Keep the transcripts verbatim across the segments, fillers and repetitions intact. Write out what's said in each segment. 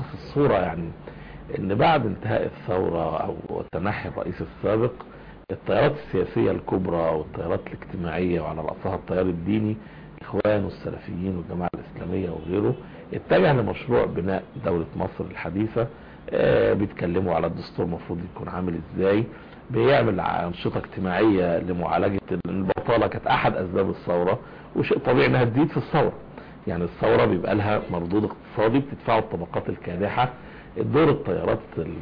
بيلخص الصورة، يعني ان بعد انتهاء الثورة او تنحي الرئيس السابق، التيارات السياسية الكبرى والتيارات الاجتماعية وعلى رأسها التيار الديني الاخوان والسلفيين والجماعة الاسلامية وغيره اتجه لمشروع بناء دولة مصر الحديثة. آه بيتكلموا على الدستور المفروض يكون عامل ازاي، بيعمل انشطة اجتماعية لمعالجة البطالة، كانت احد اسباب الثورة، وشيء طبيعي انها تزيد في الثورة. يعني الثورة بيبقى لها مردود اقتصادي بتدفعه الطبقات الكادحة. الدور التيارات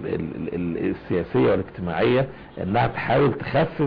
السياسية والاجتماعية انها تحاول تخفف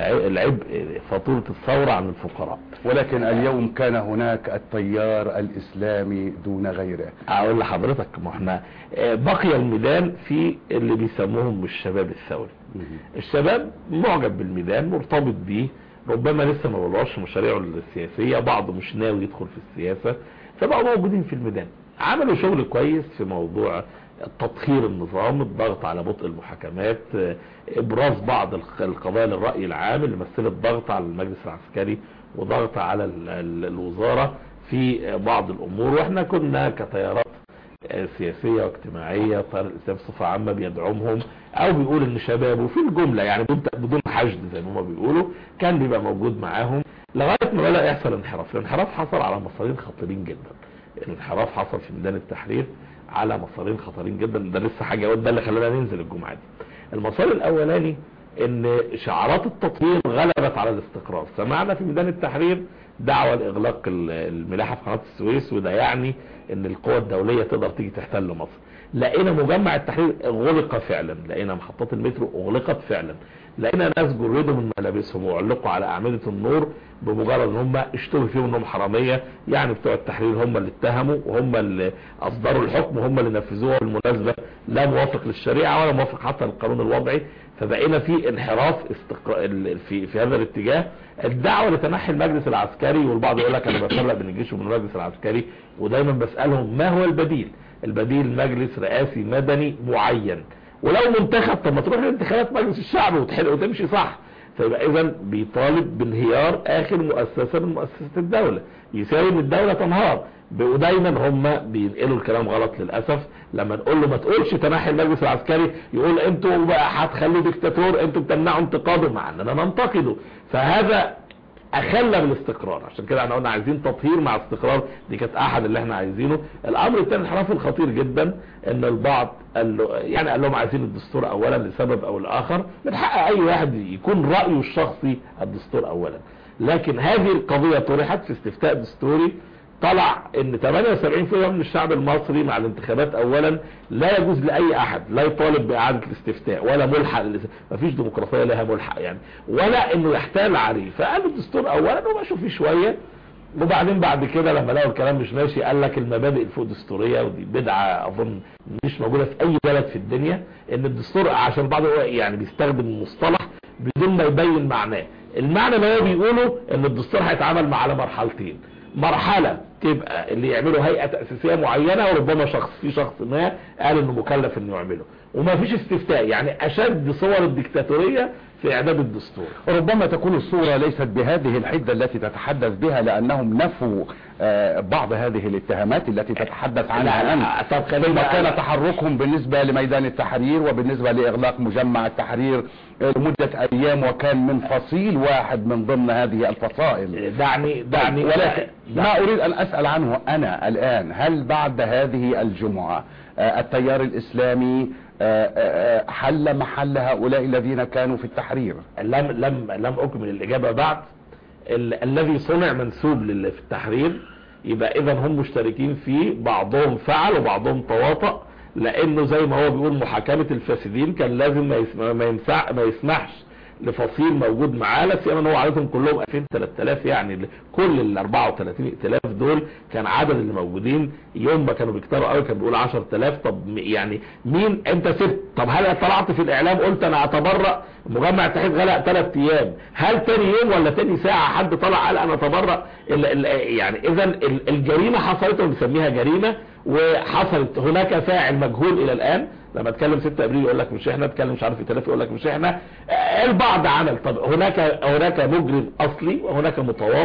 العبء فاتورة الثورة عن الفقراء. ولكن اليوم كان هناك التيار الاسلامي دون غيره. اقول لحضرتك، ما احنا بقي الميدان في اللي بيسموهم الشباب الثوري. الشباب معجب بالميدان، مرتبط بيه، ربما لسه ما بلغش مشاريعه السياسية، بعضه مش ناوي يدخل في السياسة، فبقوا موجودين في الميدان. عملوا شغل كويس في موضوع تطهير النظام، الضغط على بطء المحاكمات، ابراز بعض القضايا للرأي العام اللي مثلت ضغط على المجلس العسكري وضغط على الوزارة في بعض الامور. واحنا كنا كتيارات سياسية واجتماعية، التيار الاسلامي بصفة عامة بيدعمهم او بيقول ان شبابه في الجملة يعني بدون حشد زي ما هم بيقولوا كان بيبقى موجود معاهم، لغاية ما بدأ يحصل انحراف. الانحراف حصل على مسارين خطيرين جدا. الانحراف حصل في ميدان التحرير على مسارين خطيرين جدا، ده لسه حاجة ده اللي خلانا ننزل الجمعة دي. المسار الاولاني ان شعارات التطوير غلبت على الاستقرار. سمعنا في ميدان التحرير دعوة لاغلاق الملاحة في قناة السويس، وده يعني ان القوى الدولية تقدر تيجي تحتل مصر. لقينا مجمع التحرير اغلق فعلا، لقينا محطات المترو اغلقت فعلا، لقينا ناس جردوا من ملابسهم وعلقوا على اعمدة النور بمجرد ان هم اشتبه فيهم انهم حرامية. يعني بتوع التحرير هم اللي اتهموا وهم اللي اصدروا الحكم وهم اللي نفذوه، بالمناسبة لا موافق للشريعة ولا موافق حتى للقانون الوضعي. فبقينا في انحراف استقر... في في هذا الاتجاه. الدعوة لتنحي المجلس العسكري، والبعض يقول لك انا بفرق بين الجيش وبين المجلس العسكري، ودايما بسألهم ما هو البديل؟ البديل مجلس رئاسي مدني معين، ولو منتخب طب ما تروح لانتخابات مجلس الشعب وتحل وتمشي صح. فيبقى اذا بيطالب بانهيار اخر مؤسسة من مؤسسة الدولة، يساوي ان الدولة تنهار. ودايما هم بينقلوا الكلام غلط للأسف. لما نقول له ما تقولش تنحي المجلس العسكري يقول انتوا بقى هتخلوه ديكتاتور، انتوا بتمنعوا انتقاده، مع اننا ننتقده. فهذا اخلى بالاستقرار. عشان كده احنا قلنا عايزين تطهير مع استقرار، دي كانت احد اللي احنا عايزينه. الامر الثاني الانحراف الخطير جدا ان البعض قال له يعني قال لهم عايزين الدستور اولا لسبب او لاخر. من حق اي واحد يكون رايه الشخصي الدستور اولا، لكن هذه القضية طرحت في استفتاء دستوري، طلع ان ثمانية وسبعين بالمئة من الشعب المصري مع الانتخابات اولا لا يجوز لاي احد لا يطالب باعادة الاستفتاء ولا ملحق. مفيش ديمقراطية لها ملحق يعني، ولا انه يحتال عليه. فقالوا الدستور اولا ومشوا فيه شوية، وبعدين بعد كده لما لقوا الكلام مش ماشي قال لك المبادئ الفوق دستورية، ودي بدعة اظن مش موجودة في اي بلد في الدنيا. ان الدستور عشان بعض يعني بيستخدم المصطلح بدون ما يبين معناه. المعنى اللي هو بيقوله ان الدستور هيتعامل مع على مرحلتين، مرحلة تبقى اللي يعملوا هيئة تأسيسية معينة، وربما شخص في شخص ما قال انه مكلف انه يعمله، وما فيش استفتاء. يعني اشد صور الديكتاتورية في اعداد الدستور. ربما تكون الصورة ليست بهذه الحدة التي تتحدث بها، لانهم نفوا بعض هذه الاتهامات التي تتحدث عنها انت. طب ثم كان تحركهم بالنسبة لميدان التحرير وبالنسبة لاغلاق مجمع التحرير لمدة ايام، وكان من فصيل واحد من ضمن هذه الفصائل. دعني دعني ولكن ما اريد ان اسأل عنه انا الان، هل بعد هذه الجمعة التيار الاسلامي حل محل هؤلاء الذين كانوا في التحرير؟ لم لم لم اكمل الاجابة بعد. ال الذي صنع منسوب للي في التحرير يبقى اذا هم مشتركين فيه، بعضهم فعل وبعضهم تواطأ، لانه زي ما هو بيقول محاكمة الفاسدين كان لازم ما, يسمع ما, يمسع ما يسمحش لفصيل موجود معاه، لا سيما ان هو عددهم كلهم ألفين ثلاثة آلاف، يعني كل ال أربعة وثلاثين ائتلاف دول كان عدد اللي موجودين. يوم ما كانوا بيكتروا قوي كان بيقول عشرة آلاف. طب يعني مين انت سبت؟ طب هل طلعت في الاعلام قلت انا اتبرأ؟ مجمع التحرير غلق ثلاث ايام، هل تاني يوم ولا تاني ساعة حد طلع قال انا اتبرأ؟ ال ال يعني اذا الجريمة حصلت وبنسميها جريمة، وحصلت هناك فاعل مجهول الى الان. لما اتكلم ستة ابريل يقول لك مش احنا، اتكلم مش عارف ائتلاف يقول لك مش احنا. البعض عمل. طب هناك هناك مجرم اصلي وهناك متواطئ،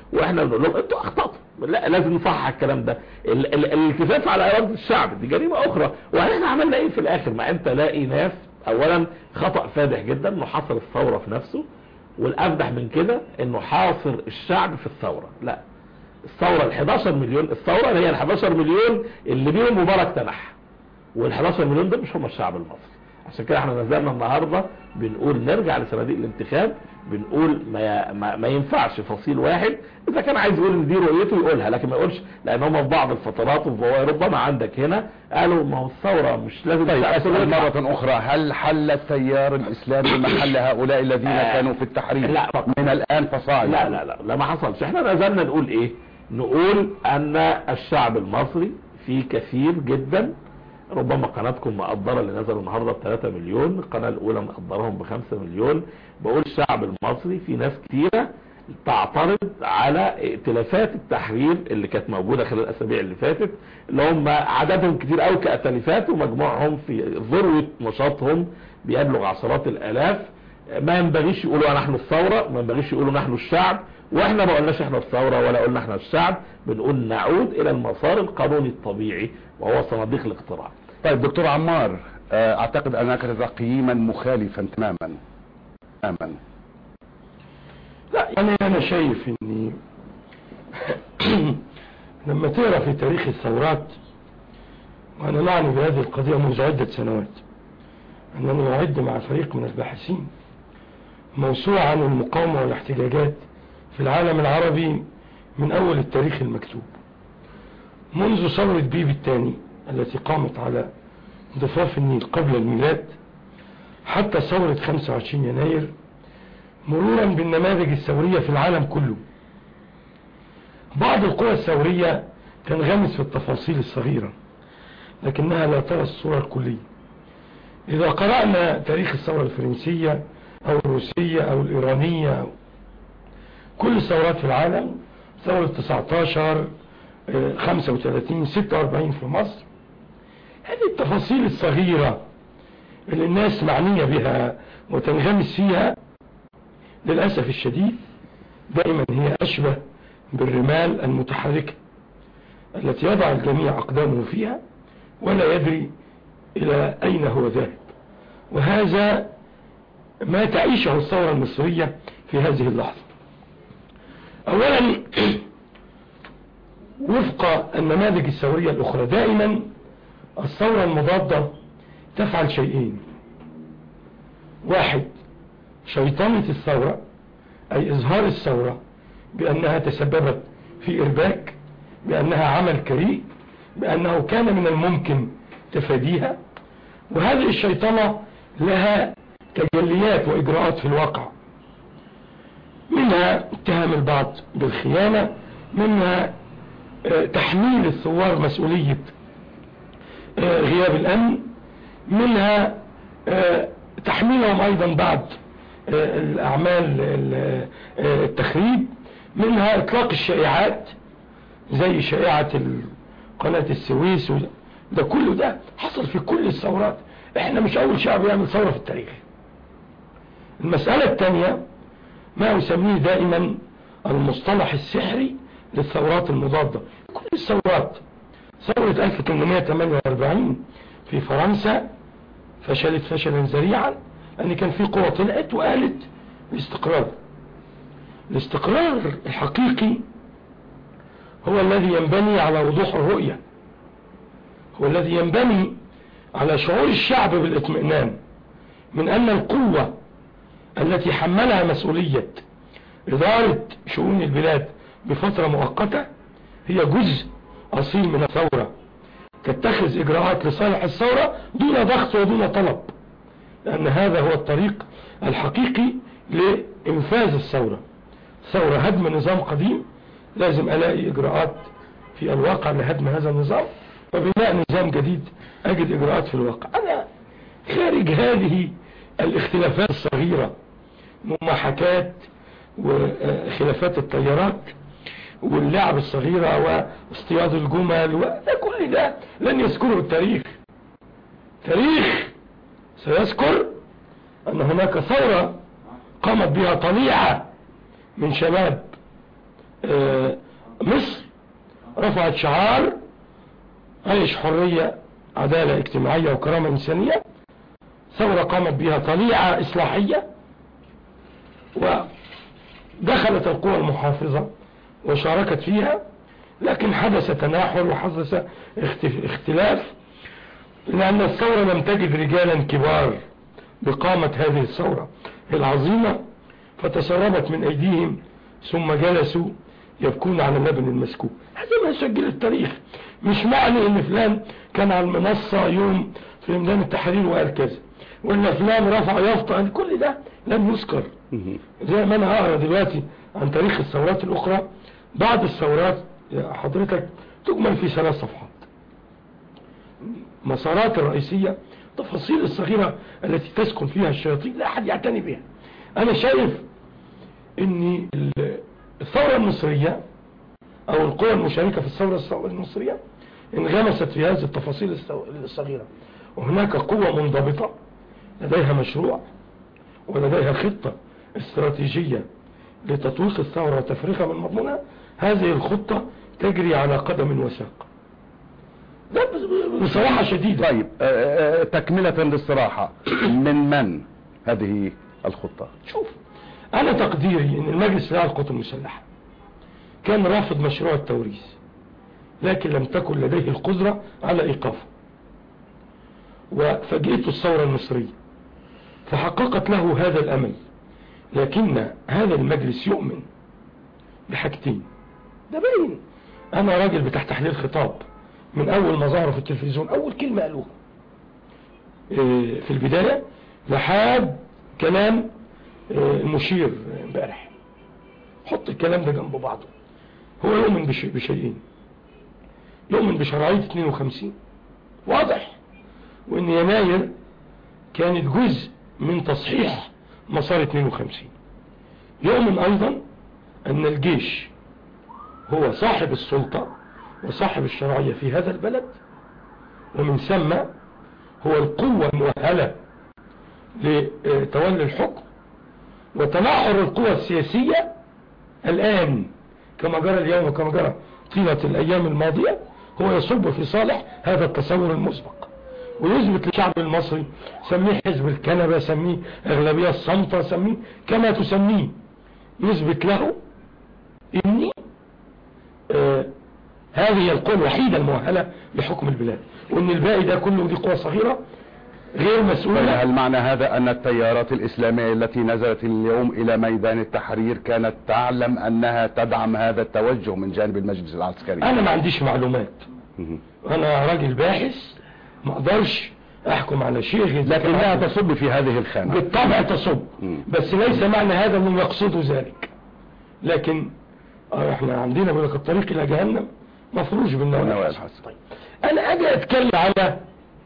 واحنا بنقول لهم انتوا اخطأتوا، لا لازم نصحح الكلام ده. ال ال الالتفاف على اراده الشعب دي جريمه اخرى. واحنا عملنا ايه في الاخر؟ ما انت لاقي ناس اولا خطأ فادح جدا انه حصر الثوره في نفسه، والافدح من كده انه حاصر الشعب في الثوره. لا، الثوره ال حداشر مليون، الثوره هي ال حداشر مليون اللي بيهم مبارك تنح، وال حداشر مليون دول مش هم الشعب المصري. عشان كده احنا نزلنا النهارده بنقول نرجع لصناديق الانتخاب، بنقول ما, ما, ما ينفعش فصيل واحد اذا كان عايز يقول ان دي رؤيته يقولها، لكن ما يقولش لان هم في بعض الفترات ربما عندك هنا قالوا ما هو الثوره مش لازم. طيب اسال مره اخرى، هل حل التيار الاسلامي محل هؤلاء الذين آه كانوا في التحرير لا من الان فصاعدا؟ لا لا لا لا ما حصلش. احنا نزلنا نقول ايه؟ نقول ان الشعب المصري في كثير جدا، ربما قناتكم مقدرة اللي نزلوا النهاردة ب ثلاثة مليون، القناة الاولى مقدرهم ب خمسة مليون. بقول الشعب المصري في ناس كتيرة تعترض على ائتلافات التحرير اللي كانت موجودة خلال الاسابيع اللي فاتت، اللي هم عددهم كتير قوي كأتلافات ومجموعهم في ذروة نشاطهم بيبلغ عشرات الالاف. ما ينبغيش يقولوا نحن الثورة، ما ينبغيش يقولوا نحن الشعب، واحنا ما قلناش احنا الثورة ولا قلنا احنا الشعب، بنقول نعود الى المسار القانوني الطبيعي وهو صناديق الاقتراع. طيب دكتور عمار، اعتقد انك تقييما مخالفا تماما تماما. لا يعني انا شايف اني لما تقرا في تاريخ الثورات، وانا معني بهذه القضية منذ عدة سنوات، انني اعد مع فريق من الباحثين موسوعة عن المقاومة والاحتجاجات في العالم العربي من اول التاريخ المكتوب، منذ ثورة بيبي الثاني التي قامت على ضفاف النيل قبل الميلاد حتى ثورة خمسة وعشرين يناير، مرورا بالنماذج الثورية في العالم كله. بعض القوى الثورية تنغمس في التفاصيل الصغيرة لكنها لا ترى الصورة الكلية. إذا قرأنا تاريخ الثورة الفرنسية أو الروسية أو الإيرانية أو كل الثورات في العالم، ثورة تسعتاشر، خمسة وثلاثين، ستة وأربعين في مصر، هذه التفاصيل الصغيرة اللي الناس معنية بها وتنغمس فيها للأسف الشديد دائما هي أشبه بالرمال المتحركة التي يضع الجميع أقدامه فيها ولا يدري إلى أين هو ذاهب. وهذا ما تعيشه الثورة المصرية في هذه اللحظة. أولا وفق النماذج الثورية الأخرى دائما الثورة المضادة تفعل شيئين: واحد، شيطنة الثورة، أي إظهار الثورة بأنها تسببت في إرباك، بأنها عمل كريء، بأنه كان من الممكن تفاديها. وهذه الشيطنة لها تجليات وإجراءات في الواقع، منها اتهام البعض بالخيانة، منها تحميل الثوار مسؤولية غياب الأمن، منها تحميلهم أيضا بعض الأعمال التخريب، منها إطلاق الشائعات زي شائعة قناة السويس. ده كله ده حصل في كل الثورات. احنا مش أول شعب يعمل ثورة في التاريخ. المسألة الثانية ما أسميه دائما المصطلح السحري للثورات المضادة. كل الثورات، ثورة ألف وثمانمائة وثمانية وأربعين في فرنسا فشلت فشلا ذريعا، لأن كان في قوة طلعت وقالت الاستقرار. الاستقرار الحقيقي هو الذي ينبني على وضوح الرؤية، هو الذي ينبني على شعور الشعب بالاطمئنان من أن القوة التي حملها مسؤولية إدارة شؤون البلاد بفترة مؤقتة هي جزء أصيل من الثورة، تتخذ إجراءات لصالح الثورة دون ضغط ودون طلب، لأن هذا هو الطريق الحقيقي لإنفاذ الثورة. ثورة هدم نظام قديم، لازم ألاقي إجراءات في الواقع لهدم هذا النظام وبناء نظام جديد أجد إجراءات في الواقع. أنا خارج هذه الاختلافات الصغيرة، مماحكات وخلافات التيارات واللعب الصغيرة واصطياد الجمل، وده كل ده لن يذكره التاريخ. تاريخ سيذكر أن هناك ثورة قامت بها طليعة من شباب آه مصر رفعت شعار عيش، حرية، عدالة اجتماعية وكرامة إنسانية. ثورة قامت بها طليعة إصلاحية، ودخلت القوى المحافظة وشاركت فيها، لكن حدث تناحر وحدث اختلاف، لأن الثورة لم تجد رجالا كبار بقامة هذه الثورة العظيمة، فتسربت من أيديهم ثم جلسوا يبكون على اللبن المسكوب. هذا ما يسجل التاريخ. مش معنى ان فلان كان على المنصة يوم في ميدان التحرير وقال كذا، وان فلان رفع يافطة، كل ده لم يذكر. زي ما انا هقرا دلوقتي عن تاريخ الثورات الاخرى، بعض الثورات يا حضرتك تجمل في ثلاث صفحات، مسارات الرئيسية، تفاصيل الصغيرة التي تسكن فيها الشياطين لا احد يعتني بها. انا شايف ان الثورة المصرية او القوى المشاركة في الثورة المصرية انغمست في هذه التفاصيل الصغيرة، وهناك قوة منضبطة لديها مشروع ولديها خطة استراتيجية لتطويق الثورة وتفريغها من مضمونها. هذه الخطة تجري على قدم وساق، ده بصراحة شديدة. طيب تكملة للصراحة، من من هذه الخطة؟ شوف، انا تقديري ان المجلس الاعلى للقوات المسلحة كان رافض مشروع التوريث، لكن لم تكن لديه القدرة على ايقافه، وفاجئته الثورة المصرية فحققت له هذا الامل. لكن هذا المجلس يؤمن بحاجتين، ده باين. انا راجل بتاع تحليل خطاب، من اول ما ظهروا في التلفزيون اول كلمة قالوها في البداية لحد كلام المشير امبارح، حط الكلام ده جنب بعضه. هو يؤمن بشيء بشيئين، يؤمن بشرعية اثنين وخمسين واضح، وان يناير كانت جزء من تصحيح مسار اثنين وخمسين. يؤمن ايضا ان الجيش هو صاحب السلطة وصاحب الشرعية في هذا البلد، ومن ثم هو القوة المؤهلة لتولي الحكم، وتناحر القوى السياسية الآن كما جرى اليوم وكما جرى طيلة الأيام الماضية هو يصب في صالح هذا التصور المسبق، ويثبت للشعب المصري، سميه حزب الكنبة، سميه أغلبية الصمتة، سميه كما تسميه، يثبت له إني آه هذه القوى الوحيدة المؤهلة لحكم البلاد، وإن الباقي ده كله دي قوى صغيرة غير مسؤولة. هل معنى هذا أن التيارات الإسلامية التي نزلت اليوم إلى ميدان التحرير كانت تعلم أنها تدعم هذا التوجه من جانب المجلس العسكري؟ أنا ما عنديش معلومات، أنا راجل باحث ما أقدرش أحكم على شيء، لكنها تصب في هذه الخانة بالطبع تصب، بس ليس معنى هذا أنهم يقصدوا ذلك. لكن احنا عندنا بلك الطريق إلى جهنم مفروش بالنوايا الحسن. طيب أنا أجي أتكلم على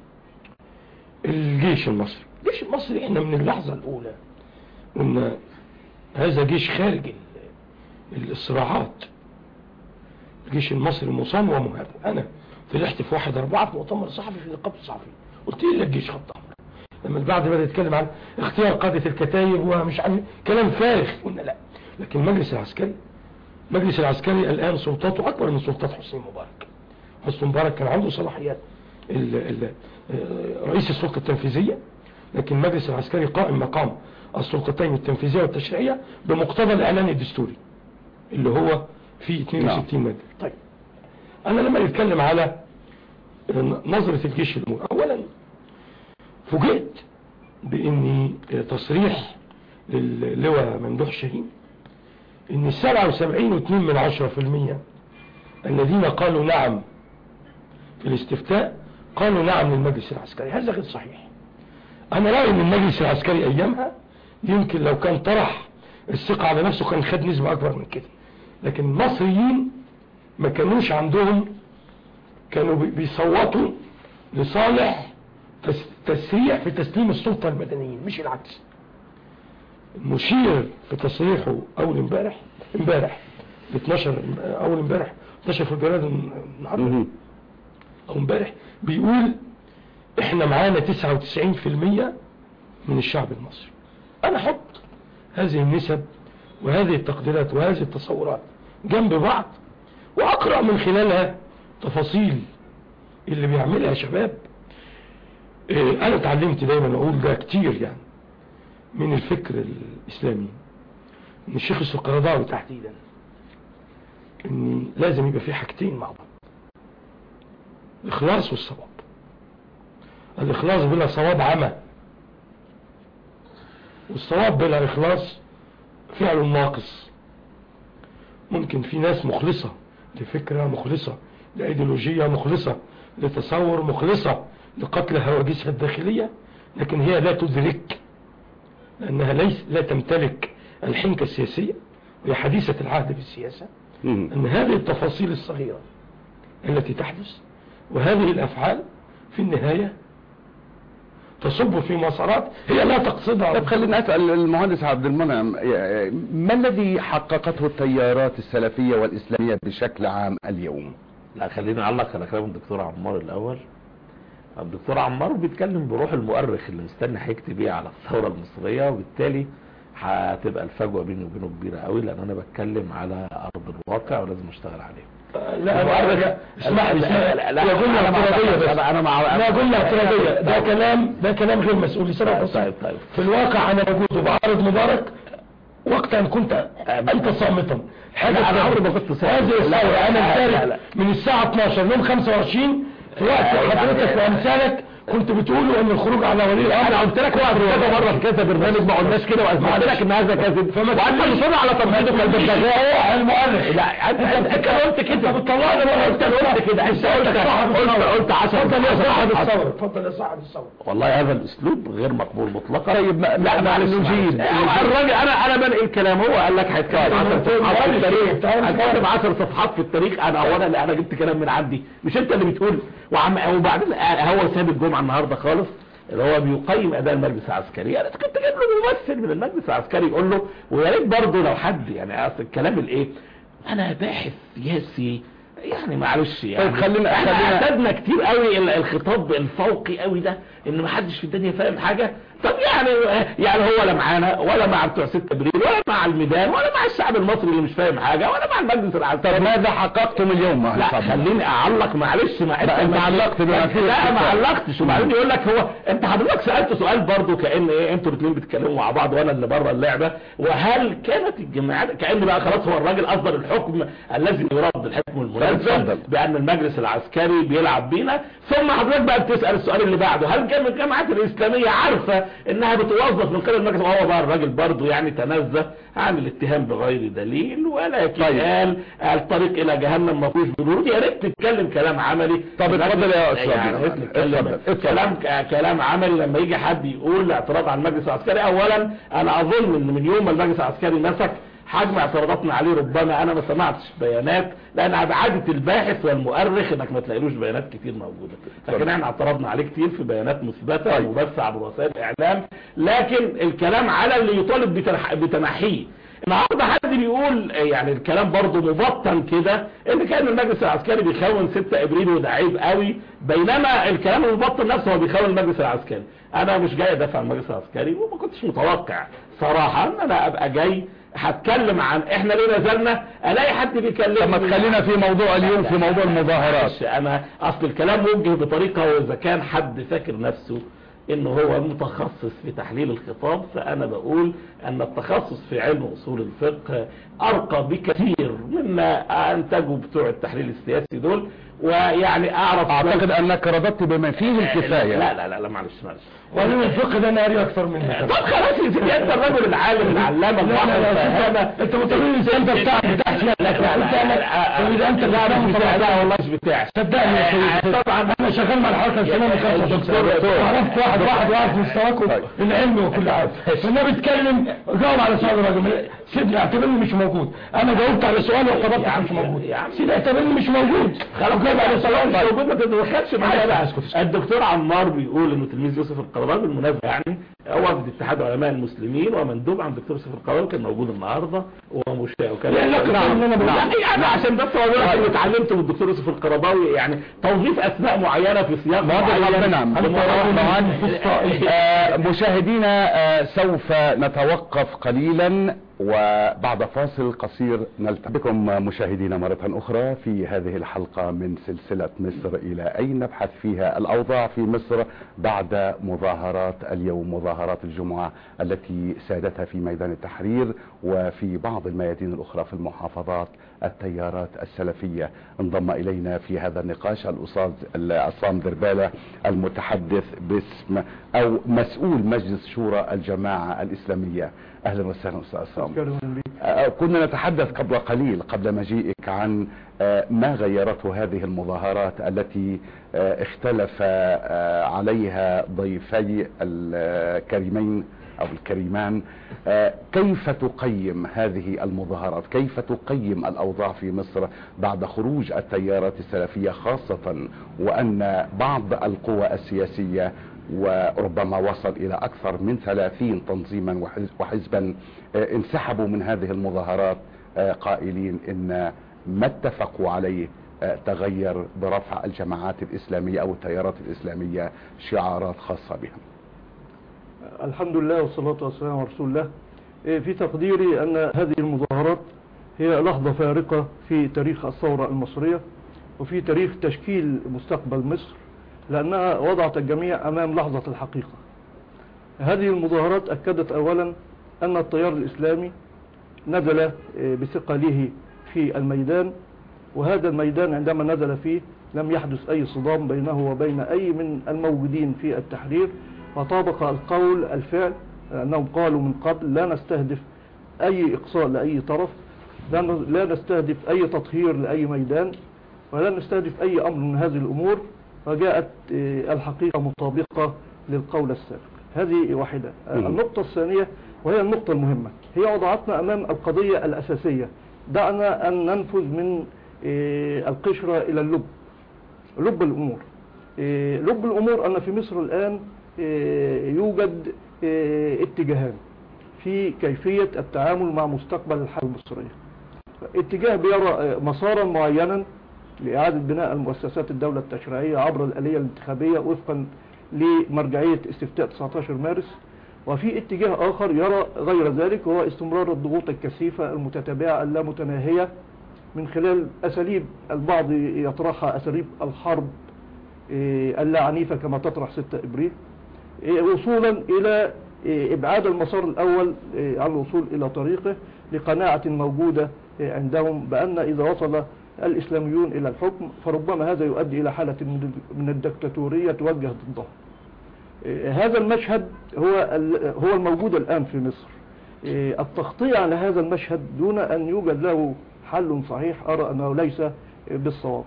الجيش المصري. الجيش المصري احنا من اللحظة الاولى قلنا هذا جيش خارج الصراعات. الجيش المصري مصان ومهاب. انا طلعت في واحد اربعة في مؤتمر صحفي في نقابة الصحفيين قلت لي الجيش خط احمر، لما البعض بدأ يتكلم عن اختيار قادة الكتايب ومش عارف كلام فارغ، قلنا لا. لكن المجلس العسكري المجلس العسكري الان سلطاته اكبر من سلطات حسني مبارك. حسني مبارك كان عنده صلاحيات ال ال رئيس السلطة التنفيذية، لكن المجلس العسكري قائم مقام السلطتين التنفيذية والتشريعية بمقتضى الإعلان الدستوري اللي هو فيه اثنين وستين مادة. طيب أنا لما نتكلم على نظرة الجيش للأمور، أولا فوجئت بإني تصريح للواء ممدوح شاهين إن سبعة وسبعين واثنين من عشرة في المية الذين قالوا نعم في الاستفتاء قالوا نعم للمجلس العسكري. هذا غير صحيح. انا رأيي ان المجلس العسكري ايامها يمكن لو كان طرح الثقة على نفسه كان خد نسبة اكبر من كده، لكن المصريين ما كانوش عندهم، كانوا بيصوتوا لصالح تسريع في تسليم السلطة المدنيين مش العكس. المشير في تصريحه اول امبارح امبارح اتناشر اول امبارح اتناشر في الجرائد النهارده او امبارح بيقول احنا معانا تسعة وتسعين في المية من الشعب المصري. انا احط هذه النسب وهذه التقديرات وهذه التصورات جنب بعض واقرأ من خلالها تفاصيل اللي بيعملها شباب. اه انا اتعلمت دايما اقول ده كتير يعني من الفكر الاسلامي، من الشيخ السقراضاوي تحديدا، ان لازم يبقى في حاجتين مع بعض، الاخلاص والصواب. الاخلاص بلا صواب عمى، والصواب بلا اخلاص فعل ناقص. ممكن في ناس مخلصة لفكرة مخلصة، لأيديولوجية مخلصة، لتصور مخلصة، لقتل هواجسها الداخلية، لكن هي لا تدرك لأنها ليس لا تمتلك الحنكة السياسية، وهي حديثة العهد بالسياسة، أن هذه التفاصيل الصغيرة التي تحدث وهذه الأفعال في النهاية تصب في مسارات هي لا تقصدها. طب خلينا أسأل المهندس عبد المنعم، ما الذي حققته التيارات السلفية والإسلامية بشكل عام اليوم؟ لا خلينا نعلق على كلام الدكتور عمار الأول. الدكتور عمار بيتكلم بروح المؤرخ اللي مستني هيكتب بيه على الثورة المصرية، وبالتالي هتبقى الفجوة بيني وبينه كبيرة قوي، لأن أنا بتكلم على أرض الواقع ولازم أشتغل عليه. لا المؤرخ اسمح لي، لا لا قلنا اعتراضية بس انا مع لا قلنا اعتراضية، ده كلام ده كلام غير مسؤول لسبب بسيط. في الواقع انا موجود وبعارض مبارك وقتا كنت انت صامتا. حاجة انا عمري ما كنت صامت. هذه الثورة انا مشارك من الساعة اتناشر يوم خمسة وعشرين في وقت حضرتك وامثالك كنت بتقولوا ان الخروج على ولي الامر. انا قلت لك وقت كذا مره في كذا برنامج ما قلناش كده، وقلت لك ان هذا كذب، وانت مصر على تنفيذه كالبغاء المؤرخ. لا انت انت قلت كده بتطلعني بره، انت قلت كده، انت قلت قلت عشرة. اتفضل يا صاحب الثوره، اتفضل يا صاحب الثوره. والله هذا الاسلوب غير مقبول مطلقا. طيب لا معلش نجيب الراجل، انا انا بنقل الكلام، هو قال لك هيتكلم عشر صفحات في التاريخ، هيتكلم عشر صفحات في التاريخ. انا اولا اللي انا جبت كلام من عندي، مش انت اللي بتقول. وعم وبعدين هو ساب الجمعه النهارده خالص اللي هو بيقيم اداء المجلس العسكري. انا كنت جايب له ممثل من المجلس العسكري يقول له، ويا ريت برضه لو حد يعني اصل الكلام الايه، انا باحث سياسي يعني معلش يعني. طيب خلينا احنا خلينا اعتدنا كتير قوي الخطاب الفوقي قوي ده، ان ما حدش في الدنيا فاهم حاجه. طب يعني يعني هو لا معانا ولا مع بتوع ستة ابريل ولا مع الميدان ولا مع الشعب المصري اللي مش فاهم حاجه ولا مع المجلس العسكري. طب ماذا حققتم اليوم؟ لا خليني اعلق معلش مع انت انت علقت بما فيه. لا ما علقتش. وبعدين يقول لك هو انت حضرتك سالت سؤال برضه كان ايه، انتوا الاثنين بتتكلموا مع بعض وانا اللي بره اللعبه، وهل كانت الجماعات كان بقى خلاص هو الراجل اصدر الحكم الذي يرد الحكم المناسب بان المجلس العسكري بيلعب بينا، ثم حضرتك بقى بتسال السؤال اللي بعده، هل كان الجماعات الاسلاميه عارفه انها بتوظف من قبل المجلس؟ وهو بقى الراجل برضه يعني تنزه عن الاتهام بغير دليل، ولكن طيب. قال الطريق الى جهنم ما فيهوش برود. يا ريت تتكلم كلام عملي. طب اتفضل يا استاذ. يعني نتكلم كلام كلام عملي. لما يجي حد يقول اعتراض على المجلس العسكري، اولا انا اظن ان من يوم ما المجلس العسكري مسك حجم اعتراضاتنا عليه ربما انا ما سمعتش بيانات، لان عادة الباحث والمؤرخ انك ما تلاقيلوش بيانات كتير موجودة، لكن احنا اعترضنا عليه كتير في بيانات مثبتة ومبثة عبر وسائل الاعلام. لكن الكلام على اللي يطالب بتنحيه النهارده حد بيقول يعني الكلام برضه مبطن كده، ان كان المجلس العسكري بيخون ستة ابريل وده عيب قوي، بينما الكلام المبطن نفسه هو بيخون المجلس العسكري. انا مش جاي ادافع عن المجلس العسكري، وما كنتش متوقع صراحة ان انا ابقى جاي هتكلم عن احنا ليه نزلنا الاقي حد بيكلمني. طب ما تخلينا في موضوع اليوم، في موضوع المظاهرات. انا اصل الكلام موجه بطريقة، واذا كان حد فاكر نفسه انه هو متخصص في تحليل الخطاب، فانا بقول ان التخصص في علم اصول الفقه ارقى بكثير مما انتجوا بتوع التحليل السياسي دول. ويعني اعرف اعتقد انك رددت بما فيه الكفاية. لا لا لا, لا معلش معلش وعلم الفقه ده انا قاري اكثر منك. طب خلاص يا سيدي، انت الرجل العالم العلامه الفاهمه، انت متخيل انت بتاعك بتاعك. لا لا لا انت لا لا والله مش بتاعي صدقني يا سيدي. طبعا انا شغال مع الحركه الاسلاميه خمسة دكتور، وعرفت واحد واحد واحد مستواكم العلمي وكل حاجه. فانا بتكلم جاوب على سؤال الراجل، سيبني اعتبرني مش موجود. انا جاوبت على سؤال واعتبرتك مش موجود، سيبني اعتبرني مش موجود. خلاص جاوب على سؤال مش موجود، ما تتدخلش معايا. الدكتور عمار بيقول انه تلميذ يوسف القرضاوي، بالمناسبه يعني هو في اتحاد علماء المسلمين ومندوب عن الدكتور يوسف القرضاوي، كان موجود النهارده ومشتاق وكان يعني عشان بس هو اللي اتعلمته من الدكتور يوسف القرضاوي، يعني توظيف اسماء معينه في سياق معين. مشاهدينا سوف نتوقف قليلا وبعد فاصل قصير نلتقي بكم مشاهدينا مرة أخرى في هذه الحلقة من سلسلة مصر إلى أين، نبحث فيها الأوضاع في مصر بعد مظاهرات اليوم، مظاهرات الجمعة التي سادتها في ميدان التحرير وفي بعض الميادين الأخرى في المحافظات التيارات السلفية. انضم إلينا في هذا النقاش الأستاذ عصام دربالة المتحدث باسم أو مسؤول مجلس شورى الجماعة الإسلامية. أهلا وسهلا أستاذ عصام. كنا نتحدث قبل قليل قبل مجيئك عن ما غيرته هذه المظاهرات التي اختلف عليها ضيفي الكريمين أو الكريمان. كيف تقيم هذه المظاهرات؟ كيف تقيم الأوضاع في مصر بعد خروج التيارات السلفية، خاصة وأن بعض القوى السياسية وربما وصل إلى أكثر من ثلاثين تنظيما وحزبا انسحبوا من هذه المظاهرات قائلين إن ما اتفقوا عليه تغير برفع الجماعات الإسلامية أو التيارات الإسلامية شعارات خاصة بهم؟ الحمد لله والصلاة والسلام على رسول الله. في تقديري أن هذه المظاهرات هي لحظة فارقة في تاريخ الثورة المصرية وفي تاريخ تشكيل مستقبل مصر، لأنها وضعت الجميع أمام لحظة الحقيقة. هذه المظاهرات أكدت أولا أن التيار الإسلامي نزل بثقله في الميدان، وهذا الميدان عندما نزل فيه لم يحدث أي صدام بينه وبين أي من الموجودين في التحرير، وطابق القول الفعل، أنهم قالوا من قبل لا نستهدف أي إقصاء لأي طرف، لا نستهدف أي تطهير لأي ميدان، ولا نستهدف أي أمر من هذه الأمور، وجاءت الحقيقة مطابقة للقول السابق. هذه واحدة. النقطة الثانية وهي النقطة المهمة، هي وضعتنا أمام القضية الأساسية. دعنا أن ننفذ من القشرة إلى اللب، لب الأمور. لب الأمور أن في مصر الآن يوجد اتجاهان في كيفية التعامل مع مستقبل الحياة المصرية. اتجاه بيرى مسارا معينا لإعادة بناء المؤسسات الدولة التشريعية عبر الآلية الانتخابية وفقا لمرجعية استفتاء تسعة عشر مارس، وفي اتجاه آخر يرى غير ذلك، وهو استمرار الضغوط الكثيفة المتتابعة اللامتناهية من خلال أساليب البعض يطرحها أساليب الحرب اللا عنيفة كما تطرح ستة إبريل، وصولا إلى إبعاد المسار الأول عن الوصول إلى طريقه لقناعة موجودة عندهم بأن إذا وصل الإسلاميون إلى الحكم فربما هذا يؤدي إلى حالة من الدكتاتورية توجه ضده. هذا المشهد هو هو الموجود الآن في مصر. التغطية على هذا المشهد دون أن يوجد له حل صحيح أرى أنه ليس بالصواب.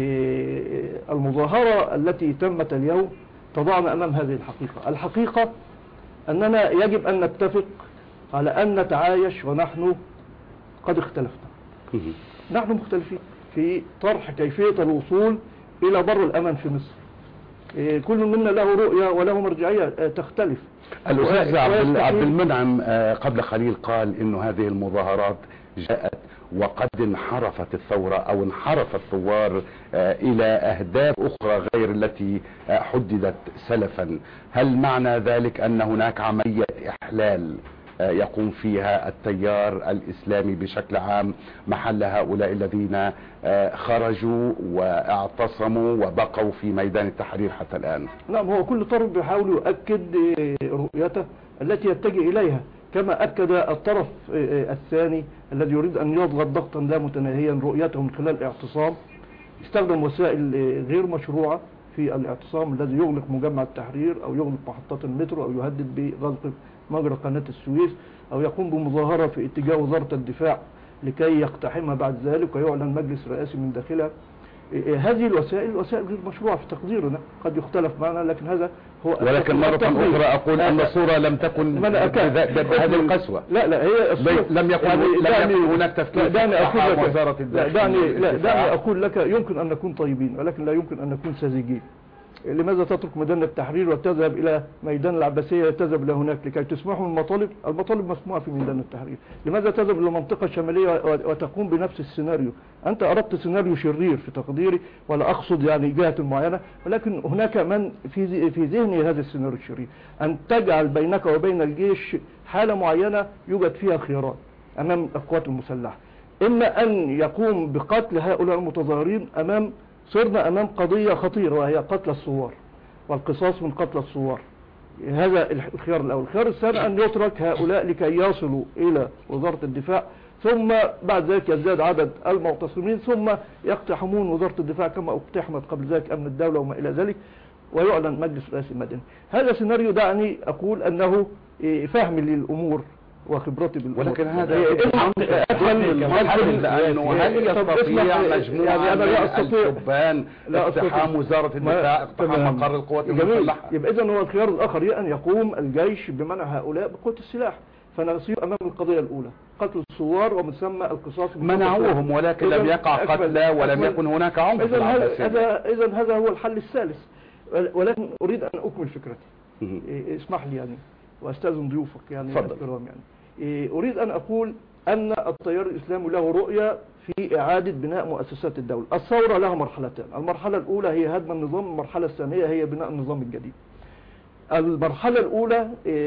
المظاهرة التي تمت اليوم تضعنا أمام هذه الحقيقة. الحقيقة أننا يجب أن نتفق على أن نتعايش ونحن قد اختلفنا. نحن مختلفين في طرح كيفية الوصول إلى بر الأمان في مصر. كل منا له رؤية وله مرجعية تختلف. الأستاذ عبد المنعم قبل قليل قال إنه هذه المظاهرات جاءت وقد انحرفت الثورة أو انحرف الثوار إلى أهداف أخرى غير التي حددت سلفا. هل معنى ذلك أن هناك عملية إحلال يقوم فيها التيار الإسلامي بشكل عام محل هؤلاء الذين خرجوا واعتصموا وبقوا في ميدان التحرير حتى الآن؟ نعم، هو كل طرف بيحاول يؤكد رؤيته التي يتجه إليها، كما أكد الطرف الثاني الذي يريد أن يضغط ضغطا لا متناهيا رؤيته من خلال اعتصام، استخدم وسائل غير مشروعة في الاعتصام الذي يغلق مجمع التحرير أو يغلق محطات المترو أو يهدد بغلق مجرى قناة السويس أو يقوم بمظاهرة في اتجاه وزارة الدفاع لكي يقتحمها بعد ذلك ويعلن مجلس رئاسي من داخلها. هذه الوسائل وسائل غير مشروعة في تقديرنا، قد يختلف معنا لكن هذا هو. ولكن مرة أخرى أقول أن الصورة لم تكن بهذه القسوة. لا لا هي لم يكن يعني لم يكن هناك تفكير دعني أقول لك وزارة الدفاع. دعني لا دعني أقول لك يمكن أن نكون طيبين ولكن لا يمكن أن نكون ساذجين. لماذا تترك ميدان التحرير وتذهب إلى ميدان العباسية تذهب إلى هناك لكي تسمحوا من المطالب؟ المطالب مسموعة في ميدان التحرير. لماذا تذهب إلى المنطقة الشمالية وتقوم بنفس السيناريو؟ أنت أردت سيناريو شرير في تقديري، ولا أقصد يعني جهة معينة، ولكن هناك من في في ذهني هذا السيناريو الشرير، أن تجعل بينك وبين الجيش حالة معينة يوجد فيها خيارات. امام القوات المسلحه، اما ان يقوم بقتل هؤلاء المتظاهرين امام صرنا امام قضيه خطيره وهي قتل الثوار والقصاص من قتل الثوار. هذا الخيار الاول. الخيار الثاني ان يترك هؤلاء لكي يصلوا الى وزاره الدفاع، ثم بعد ذلك يزداد عدد المعتصمين ثم يقتحمون وزاره الدفاع كما اقتحمت قبل ذلك امن الدوله وما الى ذلك، ويعلن مجلس الرئاسي المدني. هذا سيناريو دعني اقول انه فهمي للامور وخبرتي بالامور. ولكن هذا ادخل لانه هل يستطيع مجموعه من الشبان اقتحام وزاره الدفاع، اقتحام مقر القوات المسلحه؟ يبقى اذا هو الخيار الاخر ان يقوم الجيش بمنع هؤلاء بقوه السلاح، فنصير امام القضيه الاولى قتل الثوار ومن ثم القصاص. منعوهم ولكن لم يقع قتلى ولم يكن هناك عنف. اذا هذا اذا هذا هو الحل الثالث. ولكن اريد ان اكمل فكرتي، اسمح لي يعني واستاذن ضيوفك يعني الكرام. يعني اريد ان اقول ان التيار الاسلامي له رؤيه في اعاده بناء مؤسسات الدوله. الثوره لها مرحلتان، المرحله الاولى هي هدم النظام، المرحله الثانيه هي بناء النظام الجديد. المرحله الاولى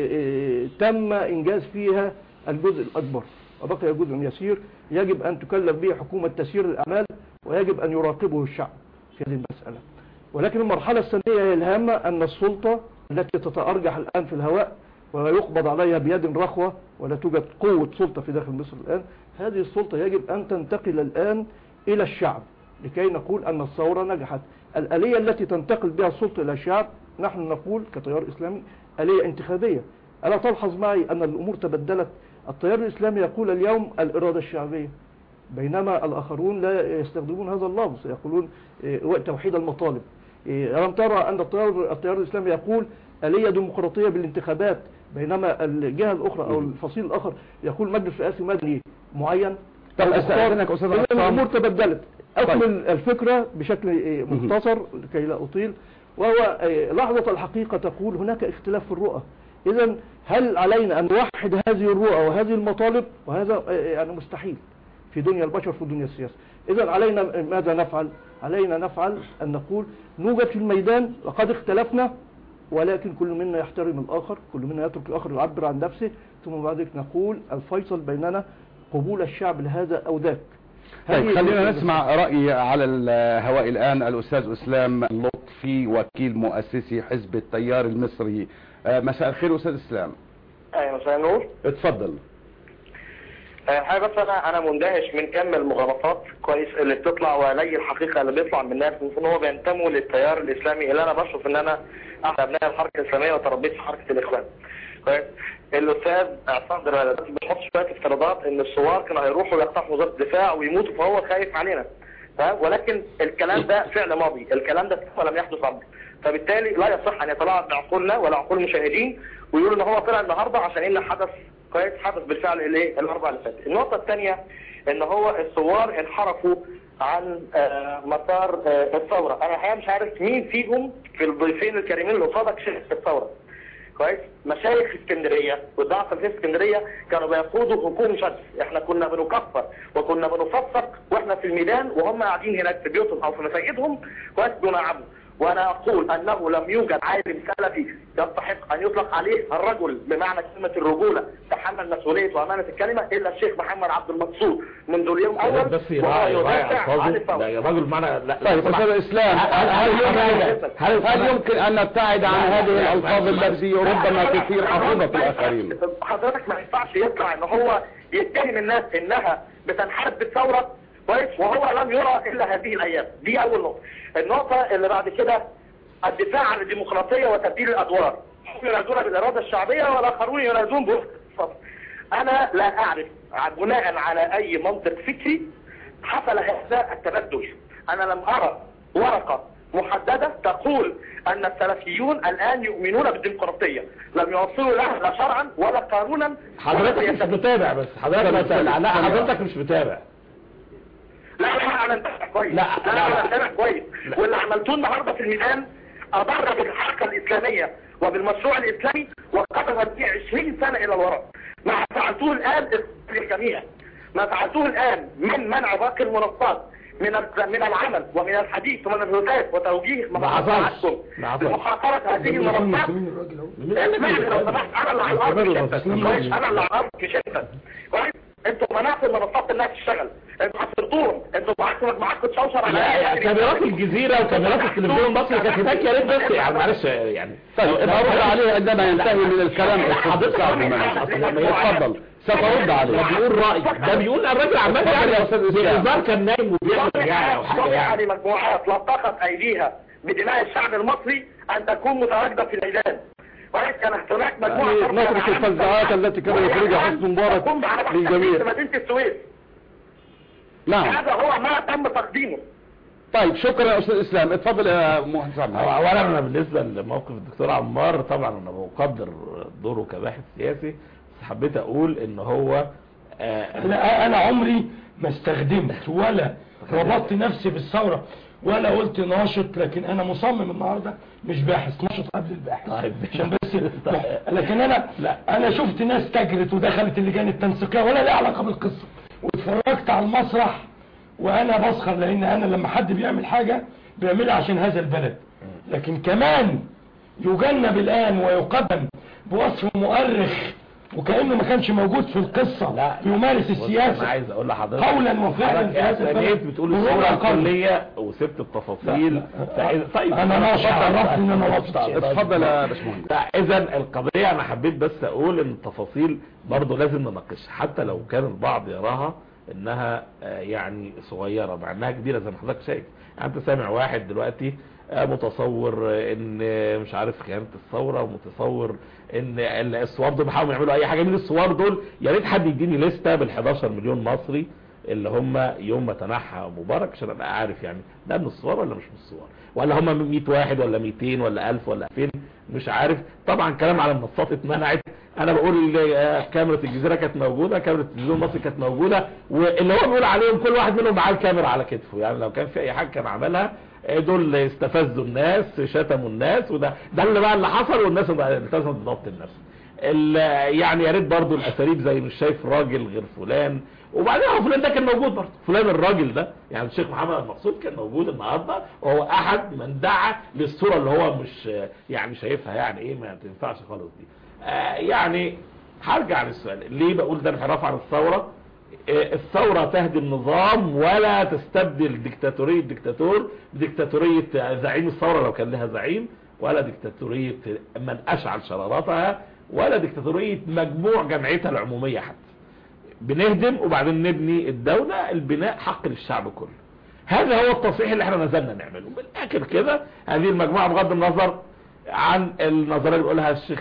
تم انجاز فيها الجزء الاكبر وبقي جزء يسير يجب ان تكلف به حكومه تسيير الاعمال ويجب ان يراقبه الشعب في هذه المساله. ولكن المرحله الثانيه هي الهامه، ان السلطه التي تتأرجح الان في الهواء ويقبض عليها بيد رخوة ولا توجد قوة سلطة في داخل مصر الآن، هذه السلطة يجب أن تنتقل الآن إلى الشعب لكي نقول أن الثورة نجحت. الآلية التي تنتقل بها السلطة إلى الشعب نحن نقول كتيار إسلامي آلية انتخابية. ألا تلحظ معي أن الأمور تبدلت؟ التيار الإسلامي يقول اليوم الإرادة الشعبية، بينما الآخرون لا يستخدمون هذا اللفظ، يقولون توحيد المطالب. ألم ترى أن التيار, التيار الإسلامي يقول آلية ديمقراطية بالانتخابات، بينما الجهة الأخرى أو الفصيل الآخر يقول مجلس رئاسي مدني معين. طب أستاذنك أستاذ عصام، الأمور تبدلت. أكمل الفكرة بشكل مختصر لكي لا أطيل، وهو لحظة الحقيقة تقول هناك اختلاف في الرؤى. إذا هل علينا أن نوحد هذه الرؤى وهذه المطالب؟ وهذا يعني مستحيل في دنيا البشر في دنيا السياسة. إذا علينا ماذا نفعل؟ علينا نفعل أن نقول نوجد في الميدان وقد اختلفنا، ولكن كل منا يحترم الآخر، كل منا يترك الآخر يعبر عن نفسه، ثم بعد ذلك نقول الفيصل بيننا قبول الشعب لهذا أو ذاك. طيب خلينا نسمع رأي على الهواء الآن الأستاذ اسلام لطفي، وكيل مؤسسي حزب التيار المصري. مساء الخير أستاذ اسلام. ايوه مساء النور. اتفضل. حاجه بس انا انا مندهش من كم المغالطات كويس اللي بتطلع وقليل الحقيقه اللي بيطلع من الناس ان هو بينتموا للتيار الاسلامي، اللي انا بشوف ان انا احد ابناء الحركه الاسلاميه وتربيت في حركه الاخوان. كويس. الاستاذ عصام دلوقتي بيحط شويه افتراضات ان الثوار كانوا هيروحوا يقتحموا وزاره الدفاع ويموتوا فهو خايف علينا. ولكن الكلام ده فعل ماضي، الكلام ده لم يحدث امر. فبالتالي لا يصح ان يتلاعب بعقولنا ولا عقول المشاهدين ويقولوا ان هو طلع النهارده عشان ايه اللي حدث. كويس. حدث بالفعل الايه الاربع اللي فاتت. النقطه الثانيه ان هو الثوار انحرفوا عن آه مسار آه الثوره. انا الحقيقه مش عارف مين فيهم في الضيفين الكريمين اللي قصادك شيخ الثوره. كويس. مشايخ اسكندريه والضعف في اسكندريه كانوا بيقودوا هجوم شرس، احنا كنا بنكفر وكنا بنفسق واحنا في الميدان وهم قاعدين هناك في بيوتهم او في مساجدهم كويس بيلعبوا. وانا اقول انه لم يوجد عالم سلفي يستحق ان يطلق عليه الرجل بمعنى كلمه الرجوله تحمل مسؤوليه وامانه الكلمه الا الشيخ محمد عبد المقصود منذ اليوم الاول. بس يدافع عن الثوره. لا يا راجل معنى لا. طيب استاذ اسلام، هل هل يمكن ان نبتعد عن هذه الالفاظ التي ربما تثير حافظه الاخرين؟ حضرتك ما ينفعش يطلع ان هو يتهم الناس انها بتنحرف بالثوره كويس وهو لم يرى الا هذه الايام. دي اول نقطه. النقطه اللي بعد كده الدفاع عن الديمقراطيه وتبديل الادوار، هم ينادون بالاراده الشعبيه والاخرون ينادون بالصبر. انا لا اعرف بناء على اي منطق فكري حصل هذا التبدل. انا لم ارى ورقه محدده تقول ان السلفيون الان يؤمنون بالديمقراطيه، لم يوصلوا لها لا شرعا ولا قانونا. حضرتك مش متابع، بس حضرتك لا حضرتك مش متابع. لا لا انا متابع كويس. لا لا انا متابع كويس. واللي عملتوه النهارده في الميدان اضر بالحركه الاسلاميه وبالمشروع الاسلامي وقدمت به عشرين سنه الى الوراء. ما فعلتوه الان للجميع، ما فعلتوه الان من منع باقي المنصات من من العمل ومن الحديث ومن الهدايات وتوجيه مخاطراتكم لمحاصره هذه المنصات. اسمعني لو سمحت، انا اللي على الارض مش انت. انا اللي على الارض مش انت. كويس. انتوا منعتوا المنصات انها تشتغل، انتوا حصرتوهم، انتوا بعتوا مجموعات تشوشر على لا كاميرات الجزيرة وكاميرات التلفزيون المصري كانت هناك يا ريت بس يعني معلش يعني. طيب ارد عليه عندما ينتهي من الكلام. حضرتك اتفضل سترد عليه. ده بيقول رأي، ده بيقول الراجل عمال يعني بهزار كان نايم وبيعمل يعني او حاجه يعني. مجموعات لطخت ايديها بدماء الشعب المصري ان تكون متواجده في الميدان، ولكن كانت هناك مجموعه نترك الفزاعات التي كان يخرجها حسن مبارك للجميع في مدينه السويس. نعم هذا هو ما تم تقديمه. طيب شكرا يا استاذ اسلام. اتفضل يا مهندس عمار. اولا انا بالنسبه لموقف الدكتور عمار طبعا انا بقدر دوره كباحث سياسي، بس حبيت اقول ان هو آه لا انا عمري ما استخدمت ولا ربطت نفسي بالثوره ولا قلت ناشط، لكن انا مصمم النهارده مش باحث، ناشط قبل الباحث. طيب عشان بس لكن انا لا انا شفت ناس تجرت ودخلت اللجان التنسيقيه ولا لها علاقه بالقصه، واتفرجت على المسرح وانا بسخر، لان انا لما حد بيعمل حاجه بيعملها عشان هذا البلد. لكن كمان يجنب الان ويقدم بوصف مؤرخ وكأنه ما كانش موجود في القصة، لا يمارس السياسة. انا عايز اقول لحضرتك قولا وفعلا في هذا البلد بتقول الصورة الكلية وسبت التفاصيل. طيب انا ناشط، عرفت ان انا ناشط. اتفضل يا باشمهندس. اذا القضية انا حبيت بس اقول ان التفاصيل برضو لازم نناقشها، حتى لو كان البعض يراها انها يعني صغيرة مع انها كبيرة زي ما حضرتك شايف. يعني انت سامع واحد دلوقتي متصور ان مش عارف خيانة الثورة، ومتصور ان الثوار دول بيحاولوا يعملوا اي حاجة. من الثوار دول يا ريت حد يديني لستة بالحداشر مليون مصري اللي هم يوم ما تنحى مبارك عشان ابقى عارف يعني ده من الثوار ولا مش من الثوار، ولا هم مية واحد ولا ميتين ولا ألف ولا ألفين مش عارف. طبعا كلام على المنصات اتمنعت. انا بقول كاميرا الجزيرة كانت موجودة، كاميرا التلفزيون المصري كانت موجودة، واللي هو بيقول عليهم كل واحد منهم معاه الكاميرا على كتفه. يعني لو كان في اي حاجة كان عملها دول استفزوا الناس، شتموا الناس، وده ده اللي بقى اللي حصل، والناس التزمت بضبط النفس. يعني يا ريت برضه الاساليب زي مش شايف راجل غير فلان، وبعدين هو فلان ده كان موجود برضه، فلان الراجل ده يعني الشيخ محمد المقصود كان موجود النهارده، وهو احد من دعا للصوره اللي هو مش يعني شايفها يعني ايه ما تنفعش خالص دي. آه يعني هرجع للسؤال ليه بقول ده انحراف عن الثوره. الثورة تهدم نظام ولا تستبدل ديكتاتورية ديكتاتور بديكتاتورية زعيم الثورة لو كان لها زعيم، ولا ديكتاتورية من أشعل شراراتها، ولا ديكتاتورية مجموع جمعيتها العمومية. حتى بنهدم وبعدين نبني الدولة، البناء حق للشعب كله. هذا هو التصحيح اللي احنا نزلنا نعمله. بالآخر كده هذه المجموعة بغض النظر عن النظرية اللي بيقولها الشيخ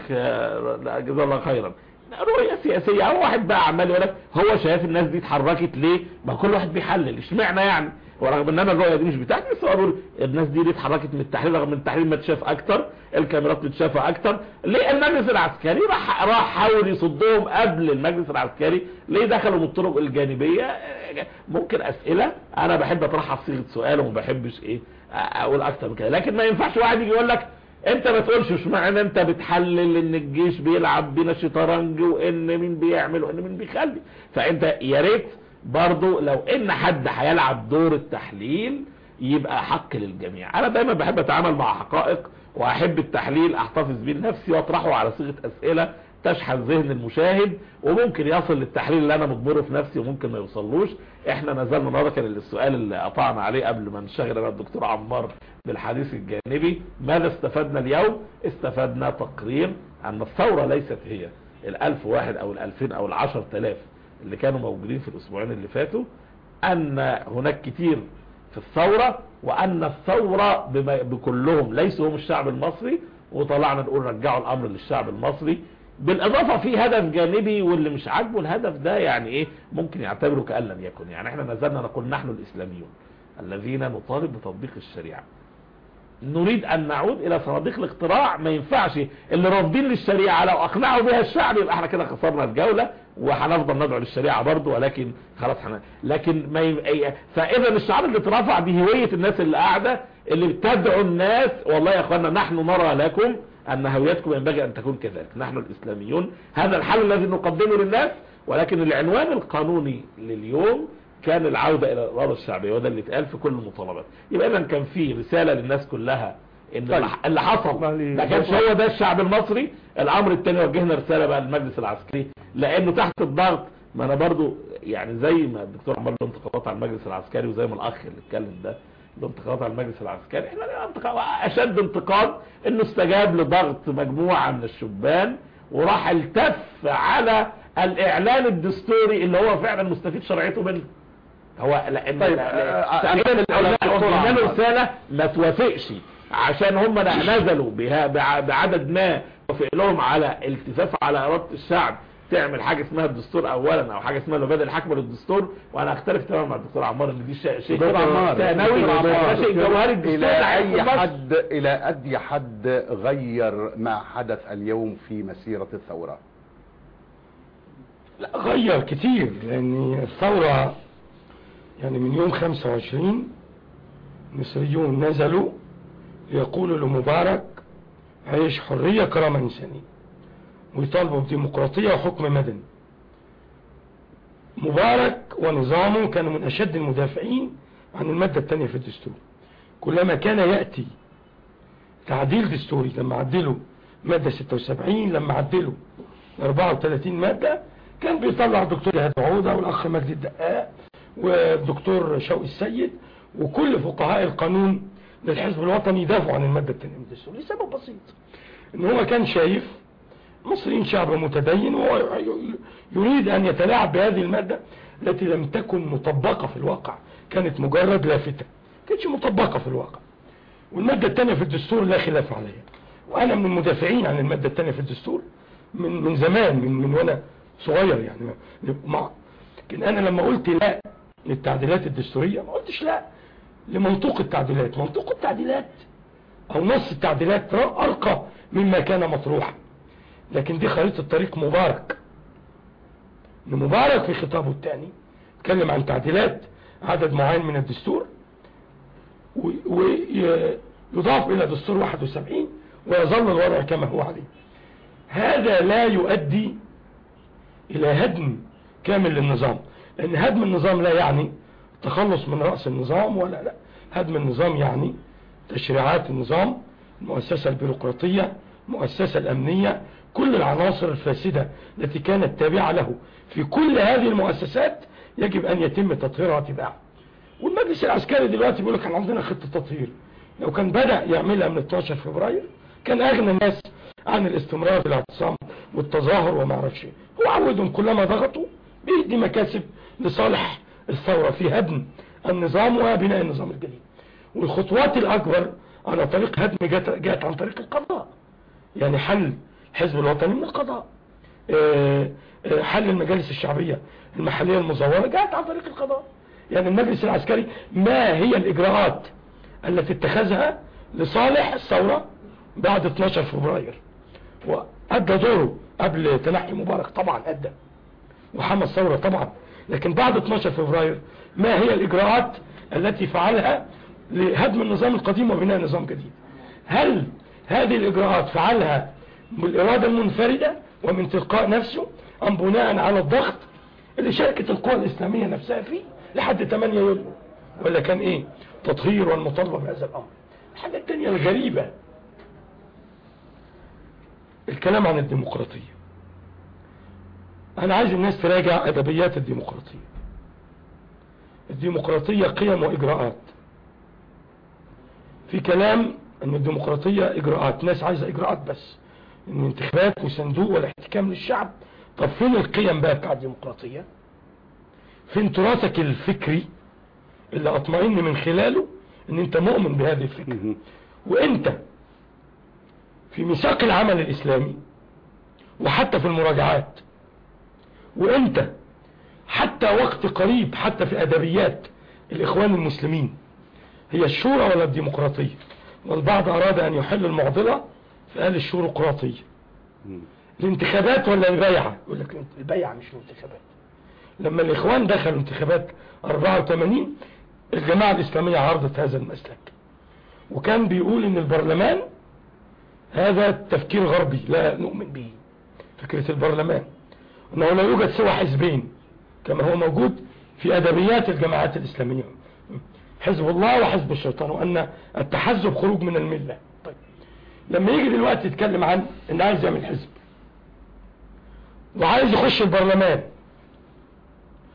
جزاه الله خيرا رؤية سياسية، هو واحد بقى عمال يقول لك هو شايف الناس دي اتحركت ليه، ما كل واحد بيحلل اشمعنى يعني، ورغم ان انا الرؤية دي مش بتاعتي، بس اقول الناس دي ليه اتحركت من التحرير رغم ان التحرير ما تشاف اكتر، الكاميرات بتشافها اكتر. ليه المجلس العسكري راح راح حاول يصدهم قبل المجلس العسكري، ليه دخلوا من الطرق الجانبية؟ ممكن اسئلة انا بحب اطرحها في صيغة سؤال وما بحبش ايه اقول اكتر من كده. لكن ما ينفعش واحد يجي يقول لك انت ما تقولش مش معنى انت بتحلل ان الجيش بيلعب بينا شطرنج وان مين بيعمل وان مين بيخلي. فانت يا ريت برضو لو ان حد هيلعب دور التحليل يبقى حق للجميع. انا دايما بحب اتعامل مع حقائق واحب التحليل احتفظ بيه لنفسي واطرحه على صيغة اسئلة تشحذ ذهن المشاهد، وممكن يصل للتحليل اللي انا مجبره في نفسي وممكن ما يوصلوش. احنا نزلنا النهارده كان السؤال اللي قطعنا عليه قبل ما نشغل انا الدكتور عمار بالحديث الجانبي، ماذا استفدنا اليوم؟ استفدنا تقرير ان الثورة ليست هي الالف واحد او الالفين او العشر تلاف اللي كانوا موجودين في الاسبوعين اللي فاتوا، ان هناك كتير في الثورة، وان الثورة بكلهم ليسوا هم الشعب المصري، وطلعنا نقول رجعوا الامر للشعب المصري. بالاضافة في هدف جانبي واللي مش عاجبه الهدف ده يعني ايه ممكن يعتبره كأن لم يكن. يعني احنا نزلنا نقول نحن الاسلاميون الذين نطالب بتطبيق الشريعة، نريد ان نعود الى صناديق الاقتراع. ما ينفعش اللي رافضين للشريعة لو اقنعوا بها الشعب يبقى احنا كده خسرنا الجولة، وهنفضل ندعو للشريعة برضو ولكن خلاص حنا لكن ما ي... فاذا الشعار اللي اترفع دي هوية الناس اللي قاعدة اللي بتدعو الناس والله يا اخوانا نحن نرى لكم ان هويتكم ينبغي ان تكون كذلك، نحن الاسلاميون هذا الحل الذي نقدمه للناس. ولكن العنوان القانوني لليوم كان العودة الى الإرادة الشعبية، وده اللي اتقال في كل المطالبات. يبقى اذا كان في رسالة للناس كلها ان طيب. اللي حصل ما كانش هو ده الشعب المصري. الامر الثاني وجهنا رسالة بقى للمجلس العسكري لانه تحت الضغط. ما انا برضو يعني زي ما الدكتور عمر له انتقادات على المجلس العسكري، وزي ما الاخ اللي اتكلم ده له انتقادات على المجلس العسكري، احنا لنا انتقاد اشد انتقاد انه استجاب لضغط مجموعه من الشبان وراح التف على الاعلان الدستوري اللي هو فعلا مستفيد شرعيته منه. هو لان طيب وجدنا له رساله ما توافقش عشان هم نزلوا بها بعدد ما وافق لهم على التفاف على اراده الشعب تعمل حاجه اسمها الدستور اولا او حاجه اسمها المبادئ الحاكمه للدستور. وانا اختلف تماما مع الدكتور عمار ان دي شيء شيء ثانوي شيء جوهري. الدستور الى اي حد الى اي حد غير ما حدث اليوم في مسيره الثوره؟ لا غير كتير، لان الثوره يعني من يوم خمسة وعشرين مصريون نزلوا يقولوا لمبارك عيش حرية كرامة إنسانية، ويطالبوا بديمقراطية وحكم مدني. مبارك ونظامه كانوا من أشد المدافعين عن المادة الثانية في الدستور. كلما كان يأتي تعديل دستوري، لما عدلوا مادة ستة وسبعين، لما عدلوا أربعة وثلاثين مادة، كان بيطلع الدكتور جهاد عودة والأخ مجدي الدقاق والدكتور شوقي السيد وكل فقهاء القانون للحزب الوطني يدافعوا عن المادة الثانية من الدستور لسبب بسيط، ان هو كان شايف مصريين شعب متدين وهو يريد ان يتلاعب بهذه المادة التي لم تكن مطبقة في الواقع، كانت مجرد لافتة كانتش مطبقة في الواقع. والمادة الثانية في الدستور لا خلاف عليها، وانا من المدافعين عن المادة الثانية في الدستور من من زمان، من من وانا صغير يعني مع. لكن انا لما قلت لا للتعديلات الدستورية ما قلتش لا لمنطوق التعديلات. منطوق التعديلات او نص التعديلات ارقى مما كان مطروحا، لكن دي خريطة طريق مبارك. مبارك في خطابه الثاني اتكلم عن تعديلات عدد معين من الدستور ويضاف الى دستور واحد وسبعين ويظل الوضع كما هو عليه. هذا لا يؤدي الى هدم كامل للنظام، لان هدم النظام لا يعني تخلص من رأس النظام، ولا لا، هدم النظام يعني تشريعات النظام، المؤسسة البيروقراطية، المؤسسة الأمنية، كل العناصر الفاسدة التي كانت تابعة له في كل هذه المؤسسات يجب أن يتم تطهيرها تباعا. والمجلس العسكري دلوقتي بيقول لك عندنا خطة تطهير، لو كان بدأ يعملها من اثناشر فبراير كان أغنى الناس عن الاستمرار في الاعتصام والتظاهر وما اعرفش. هو عودهم كلما ضغطوا بيدي مكاسب لصالح الثورة في هدم النظام وبناء النظام الجديد. والخطوات الأكبر على طريق هدم جات, جات عن طريق القضاء، يعني حل الحزب الوطني من القضاء، حل المجالس الشعبية المحلية المزورة جات عن طريق القضاء. يعني المجلس العسكري ما هي الإجراءات التي اتخذها لصالح الثورة بعد اثناشر فبراير؟ وأدى دوره قبل تنحي مبارك طبعا أدى، وحمى الثورة طبعا، لكن بعد اثناشر فبراير ما هي الإجراءات التي فعلها لهدم النظام القديم وبناء نظام جديد؟ هل هذه الإجراءات فعلها بالإرادة المنفردة ومن تلقاء نفسه أم بناء على الضغط اللي شاركت القوى الإسلامية نفسها فيه لحد ثمانية يوليو؟ ولا كان إيه تطهير والمطالبة بهذا الأمر؟ الحاجة الثانية الغريبة الكلام عن الديمقراطية. أنا عايز الناس تراجع أدبيات الديمقراطية. الديمقراطية قيم وإجراءات. في كلام أن الديمقراطية إجراءات، ناس عايزة إجراءات بس، إن انتخابات وصندوق والاحتكام للشعب. طب فين القيم بقى بتاع الديمقراطية؟ فين تراثك الفكري اللي أطمئن من خلاله أن أنت مؤمن بهذه الفكرة؟ وأنت في ميثاق العمل الإسلامي وحتى في المراجعات، وأنت حتى وقت قريب حتى في أدبيات الإخوان المسلمين، هي الشورى ولا الديمقراطية؟ والبعض أراد أن يحل المعضلة فقال الشوروقراطية. الانتخابات ولا البيعة؟ يقول لك البيعة مش الانتخابات. لما الإخوان دخلوا انتخابات أربعة وثمانين الجماعة الإسلامية عرضت هذا المسلك، وكان بيقول إن البرلمان هذا تفكير غربي لا نؤمن به، فكرة البرلمان أنه لا يوجد سوى حزبين كما هو موجود في أدبيات الجماعات الإسلامية، حزب الله وحزب الشيطان، وأن التحزب خروج من الملة. طيب لما يجي دلوقتي يتكلم عن أن عايز يعمل حزب وعايز يخش البرلمان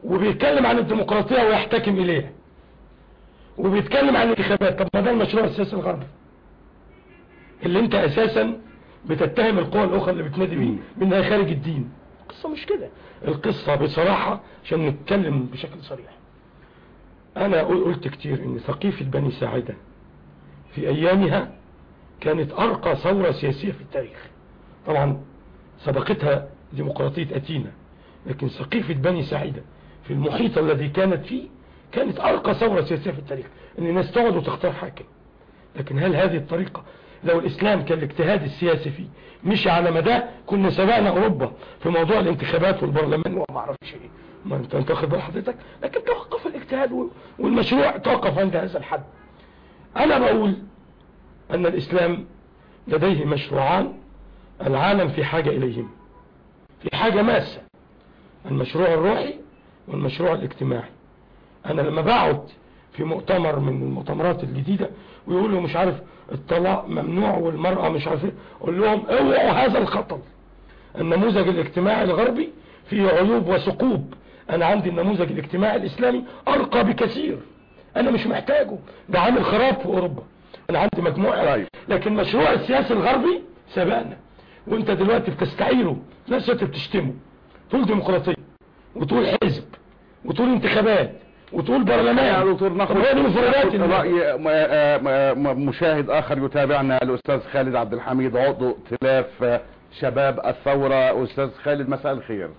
وبيتكلم عن الديمقراطية ويحتكم اليها، وبيتكلم عن الانتخابات. طب ما ده المشروع السياسي الغربي اللي انت اساسا بتتهم القوى الاخرى اللي بتنادي بيه بانها خارج الدين. القصة مش كده، القصة بصراحة عشان نتكلم بشكل صريح. انا قلت كتير ان ثقيفة بني ساعدة في ايامها كانت ارقى ثورة سياسية في التاريخ. طبعا سبقتها ديمقراطية اتينا، لكن ثقيفة بني ساعدة في المحيط الذي كانت فيه كانت ارقى ثورة سياسية في التاريخ، ان الناس تقعد وتختار حاكم. لكن هل هذه الطريقة لو الاسلام كان الاجتهاد السياسي فيه مشي على مدى كنا سبقنا اوروبا في موضوع الانتخابات والبرلمان وما اعرفش ايه، ما انت انت واخد بال حضرتك. لكن توقف الاجتهاد والمشروع توقف عند هذا الحد. انا بقول ان الاسلام لديه مشروعان العالم في حاجة اليهم، في حاجة ماسة، المشروع الروحي والمشروع الاجتماعي. انا لما بقعد في مؤتمر من المؤتمرات الجديدة ويقولوا مش عارف الطلاق ممنوع والمرأة مش عارف ايه، اقول لهم اوعوا هذا الخطر. النموذج الاجتماعي الغربي فيه عيوب وثقوب. انا عندي النموذج الاجتماعي الاسلامي ارقى بكثير، انا مش محتاجه، ده عامل خراب في اوروبا. انا عندي مجموعة، لكن مشروع السياسي الغربي سبقنا. وانت دلوقتي بتستعيره، ناس بتشتمه، تقول ديمقراطية وتقول حزب وتقول انتخابات وتقول برلمان. يا دكتور ناخد رأي مشاهد آخر يتابعنا، الأستاذ خالد عبد الحميد عضو ائتلاف شباب الثورة. أستاذ خالد مساء الخير.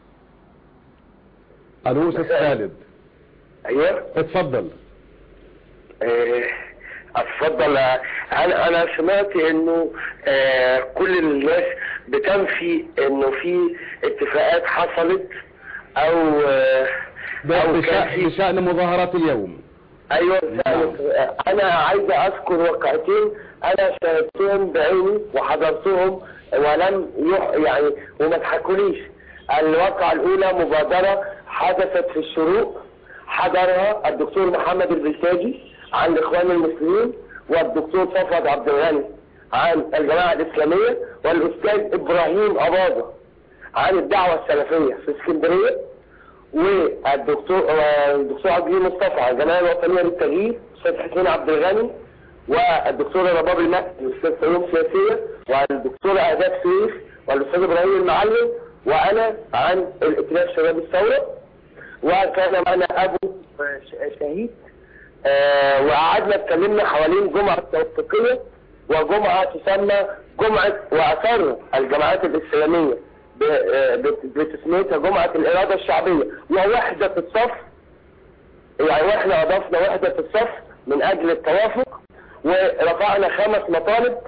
ألو أستاذ خالد. أيوه اتفضل. اه اتفضل. انا انا سمعت انه اه كل الناس بتنفي انه في اتفاقات حصلت او اه أو بشأن مظاهرات اليوم. ايوه نعم. انا عايز اذكر واقعتين انا شاهدتهم بعيني وحضرتهم ولم يح يعني وما تحكوليش. الواقعة الاولى مبادرة حدثت في الشروق، حضرها الدكتور محمد البلتاجي عن الاخوان المسلمين، والدكتور صفوت عبد الغني عن الجماعة الاسلامية، والاستاذ ابراهيم اباظة عن الدعوة السلفية في اسكندرية، والدكتور الدكتور عبد الجليل مصطفى عن الجمعيه الوطنيه للتغيير، الاستاذ حسين عبد الغني، والدكتور رباب المهدي الاستاذ فيوم سياسيه، والدكتور اهداف سيف، والاستاذ ابراهيم المعلم، وانا عن الائتلاف شباب الثوره. وكان معنا ابو شهيد. آه وقعدنا اتكلمنا حوالين جمعه توثيقيه وجمعه تسمى جمعه واثار الجماعات الاسلاميه بتسميتها جمعة الإرادة الشعبية ووحدة الصف. يعني واحنا أضفنا وحدة الصف من أجل التوافق، ورفعنا خمس مطالب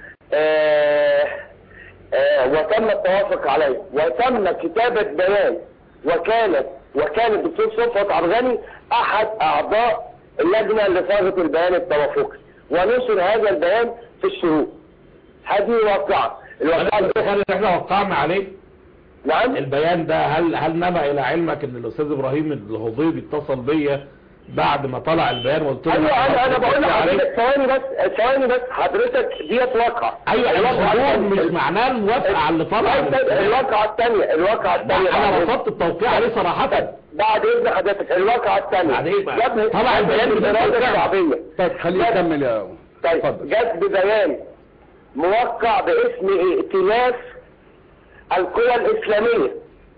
آآ آآ وتم التوافق عليه، وتم كتابة بيان، وكانت وكان الدكتور صفوت عبد الغني أحد أعضاء اللجنة اللي صاغت البيان التوافقي، ونشر هذا البيان في الشروق. هذه واقعة. الواقعة اللي احنا وقعنا عليه. نعم. البيان ده هل هل نبع الى علمك ان الاستاذ ابراهيم الهضيبي اتصل بيا بعد ما طلع البيان وقلت له ايوه انا انا بقول لحضرتك ثواني بس ثواني بس حضرتك ديت واقعه. ايوه الحضور مش معناه الموافقه على اللي طلع. الواقعه الثانيه الواقعه الثانيه انا رفضت التوقيع عليه صراحه. بعد اذن حضرتك الواقعه الثانيه طلع البيان بالإرادة الشعبيه. طيب خلينا نكمل يا طيب جت ببيان موقع باسم ائتلاف القوى الإسلامية،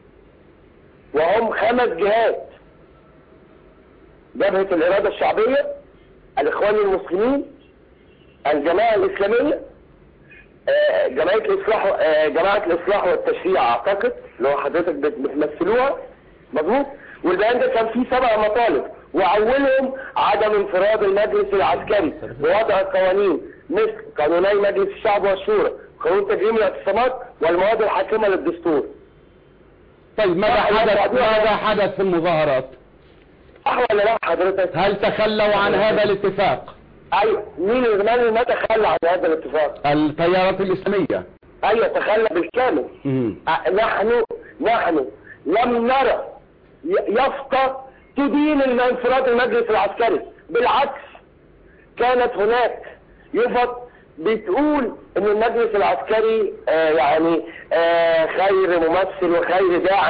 وهم خمس جهات: جبهة الإرادة الشعبية، الإخوان المسلمين، الجماعة الإسلامية، جماعة الإصلاح جماعة الإصلاح والتشريع أعتقد اللي هو حضرتك بتمثلوها مظبوط. والبيان ده كان فيه سبع مطالب، وأولهم عدم انفراد المجلس العسكري بوضع القوانين مثل قانوني مجلس الشعب والشورى، قانون تجريم الاعتصامات، والمواد الحاكمة للدستور. طيب ماذا حدث ماذا حدث في المظاهرات؟ صح ولا لا حضرتك؟ هل تخلوا عن هذا الاتفاق؟ ايوه. مين اللي ما تخلى عن هذا الاتفاق؟ التيارات الإسلامية. ايوه تخلى بالكامل. أه نحن نحن لم نرى يافطة تدين انفراد المجلس العسكري، بالعكس كانت هناك يفط بتقول ان المجلس العسكري آه يعني آه خير ممثل وخير داعم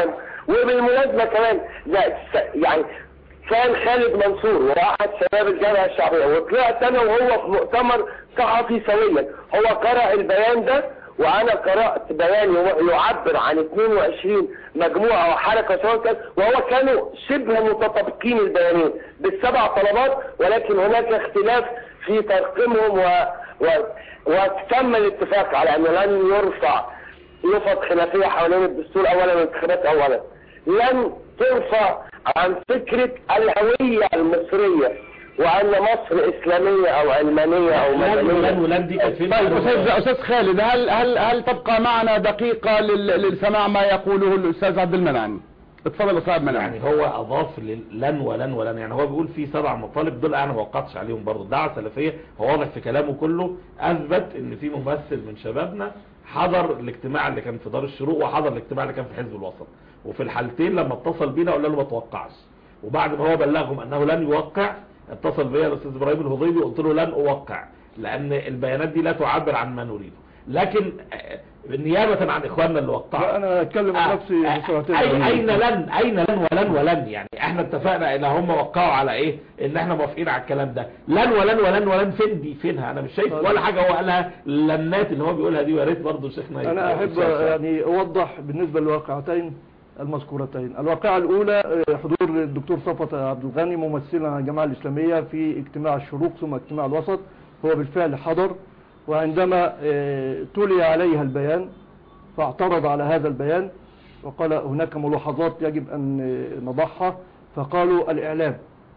وبالمناسبة كمان ده يعني كان خالد منصور واحد شباب الجامعة الشعبية، وطلعت انا وهو في مؤتمر صحفي سويا، هو قرأ البيان ده وانا قرأت بيان يعبر عن اثنين وعشرين مجموعة وحركة سواء، وهو كانوا شبه متطابقين البيانين بالسبع طلبات، ولكن هناك اختلاف في ترقيمهم و... و... وتم الاتفاق على انه لن يرفع يفض خلافية حوالين الدستور اولا والانتخابات اولا، لن ترفع عن فكرة الهوية المصرية وأن مصر إسلامية أو علمانية أو مدنية. طيب أستاذ أستاذ خالد، هل هل هل تبقى معنا دقيقة للسماع ما يقوله الأستاذ عبد المنعم؟ اتفضل أستاذ عبد المنعم. يعني هو أضاف لن ولن ولن، يعني هو بيقول في سبع مطالب، دول أنا ما وقعتش عليهم برضه، الدعوة السلفية هو واضح في كلامه كله أثبت إن في ممثل من شبابنا حضر الاجتماع اللي كان في دار الشروق وحضر الاجتماع اللي كان في حزب الوسط، وفي الحالتين لما اتصل بينا قلنا له ما توقعش، وبعد ما هو بلغهم انه لن يوقع اتصل بيا الاستاذ ابراهيم الهضيبي وقلت له لن اوقع لان البيانات دي لا تعبر عن ما نريده، لكن نيابة عن اخواننا اللي وقعوا انا اتكلم عن نفسي اين اين لن اين لن ولن ولن، يعني احنا اتفقنا ان هم وقعوا على ايه، ان احنا موافقين على الكلام ده، لن ولن ولن ولن فين دي فينها؟ انا مش شايف ولا حاجه هو قالها، لنات اللي هو بيقولها دي، ويا ريت برضه شيخنا. انا احب يعني اوضح بالنسبه للواقعتين المذكورتين. الواقعه الاولى حضور الدكتور صفوت عبد الغني ممثلا عن الجماعه الاسلاميه في اجتماع الشروق ثم اجتماع الوسط، هو بالفعل حضر، وعندما تلي عليها البيان فاعترض على هذا البيان وقال هناك ملاحظات يجب أن نضعها، فقالوا الإعلام،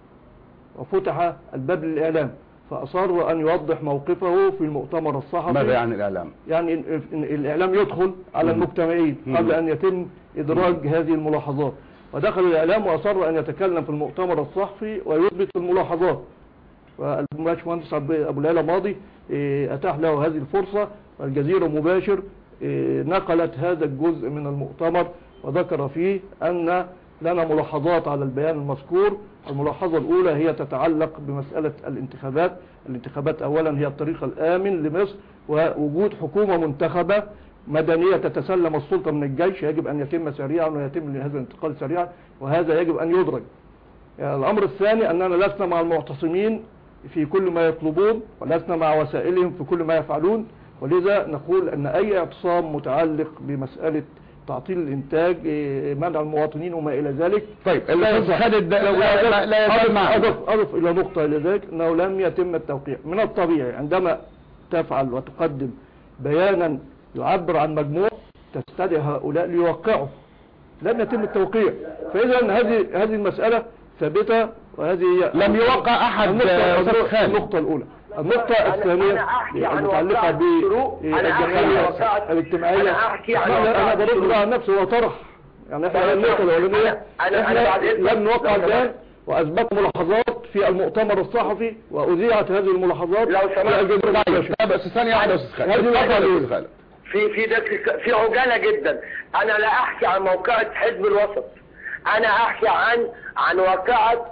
وفتح الباب للإعلام، فأصر أن يوضح موقفه في المؤتمر الصحفي. ماذا يعني الإعلام؟ يعني إن الإعلام يدخل على المجتمعين قبل أن يتم إدراج هذه الملاحظات، ودخل الإعلام وأصر أن يتكلم في المؤتمر الصحفي ويثبت الملاحظات، والباشمهندس أبو ليلى ماضي أتاح له هذه الفرصة، والجزيرة مباشر نقلت هذا الجزء من المؤتمر وذكر فيه أن لنا ملاحظات على البيان المذكور. الملاحظة الأولى هي تتعلق بمسألة الانتخابات. الانتخابات أولا هي الطريق الآمن لمصر، ووجود حكومة منتخبة مدنية تتسلم السلطة من الجيش يجب أن يتم سريعا ويتم هذا الانتقال سريعا، وهذا يجب أن يدرج. يعني الأمر الثاني أننا لسنا مع المعتصمين في كل ما يطلبون، ولسنا مع وسائلهم في كل ما يفعلون، ولذا نقول أن أي اعتصام متعلق بمسألة تعطيل الإنتاج، منع المواطنين وما إلى ذلك. طيب الأستاذ خالد لا لا يزال معنا. أضف, أضف إلى نقطة إلى ذلك أنه لم يتم التوقيع. من الطبيعي عندما تفعل وتقدم بيانا يعبر عن مجموع تستدعي هؤلاء ليوقعوا، لم يتم التوقيع، فإذا هذه هذه المسألة ثابتة، وهذه لم يوقع أحد. النقطة الأولى. النقطة الثانية المتعلقة بالجمعية الاجتماعية، أنا برد عن نفسي وطرح، يعني احنا النقطة الأولانية احنا لم نوقع الآن، وأثبت ملاحظات في المؤتمر الصحفي وأذيعت هذه الملاحظات لو سمحت. بس ثانية واحدة أستاذ خالد، في في في عجالة جدا. أنا لا أحكي عن موقعة حزب الوسط، أنا أحكي عن عن واقعة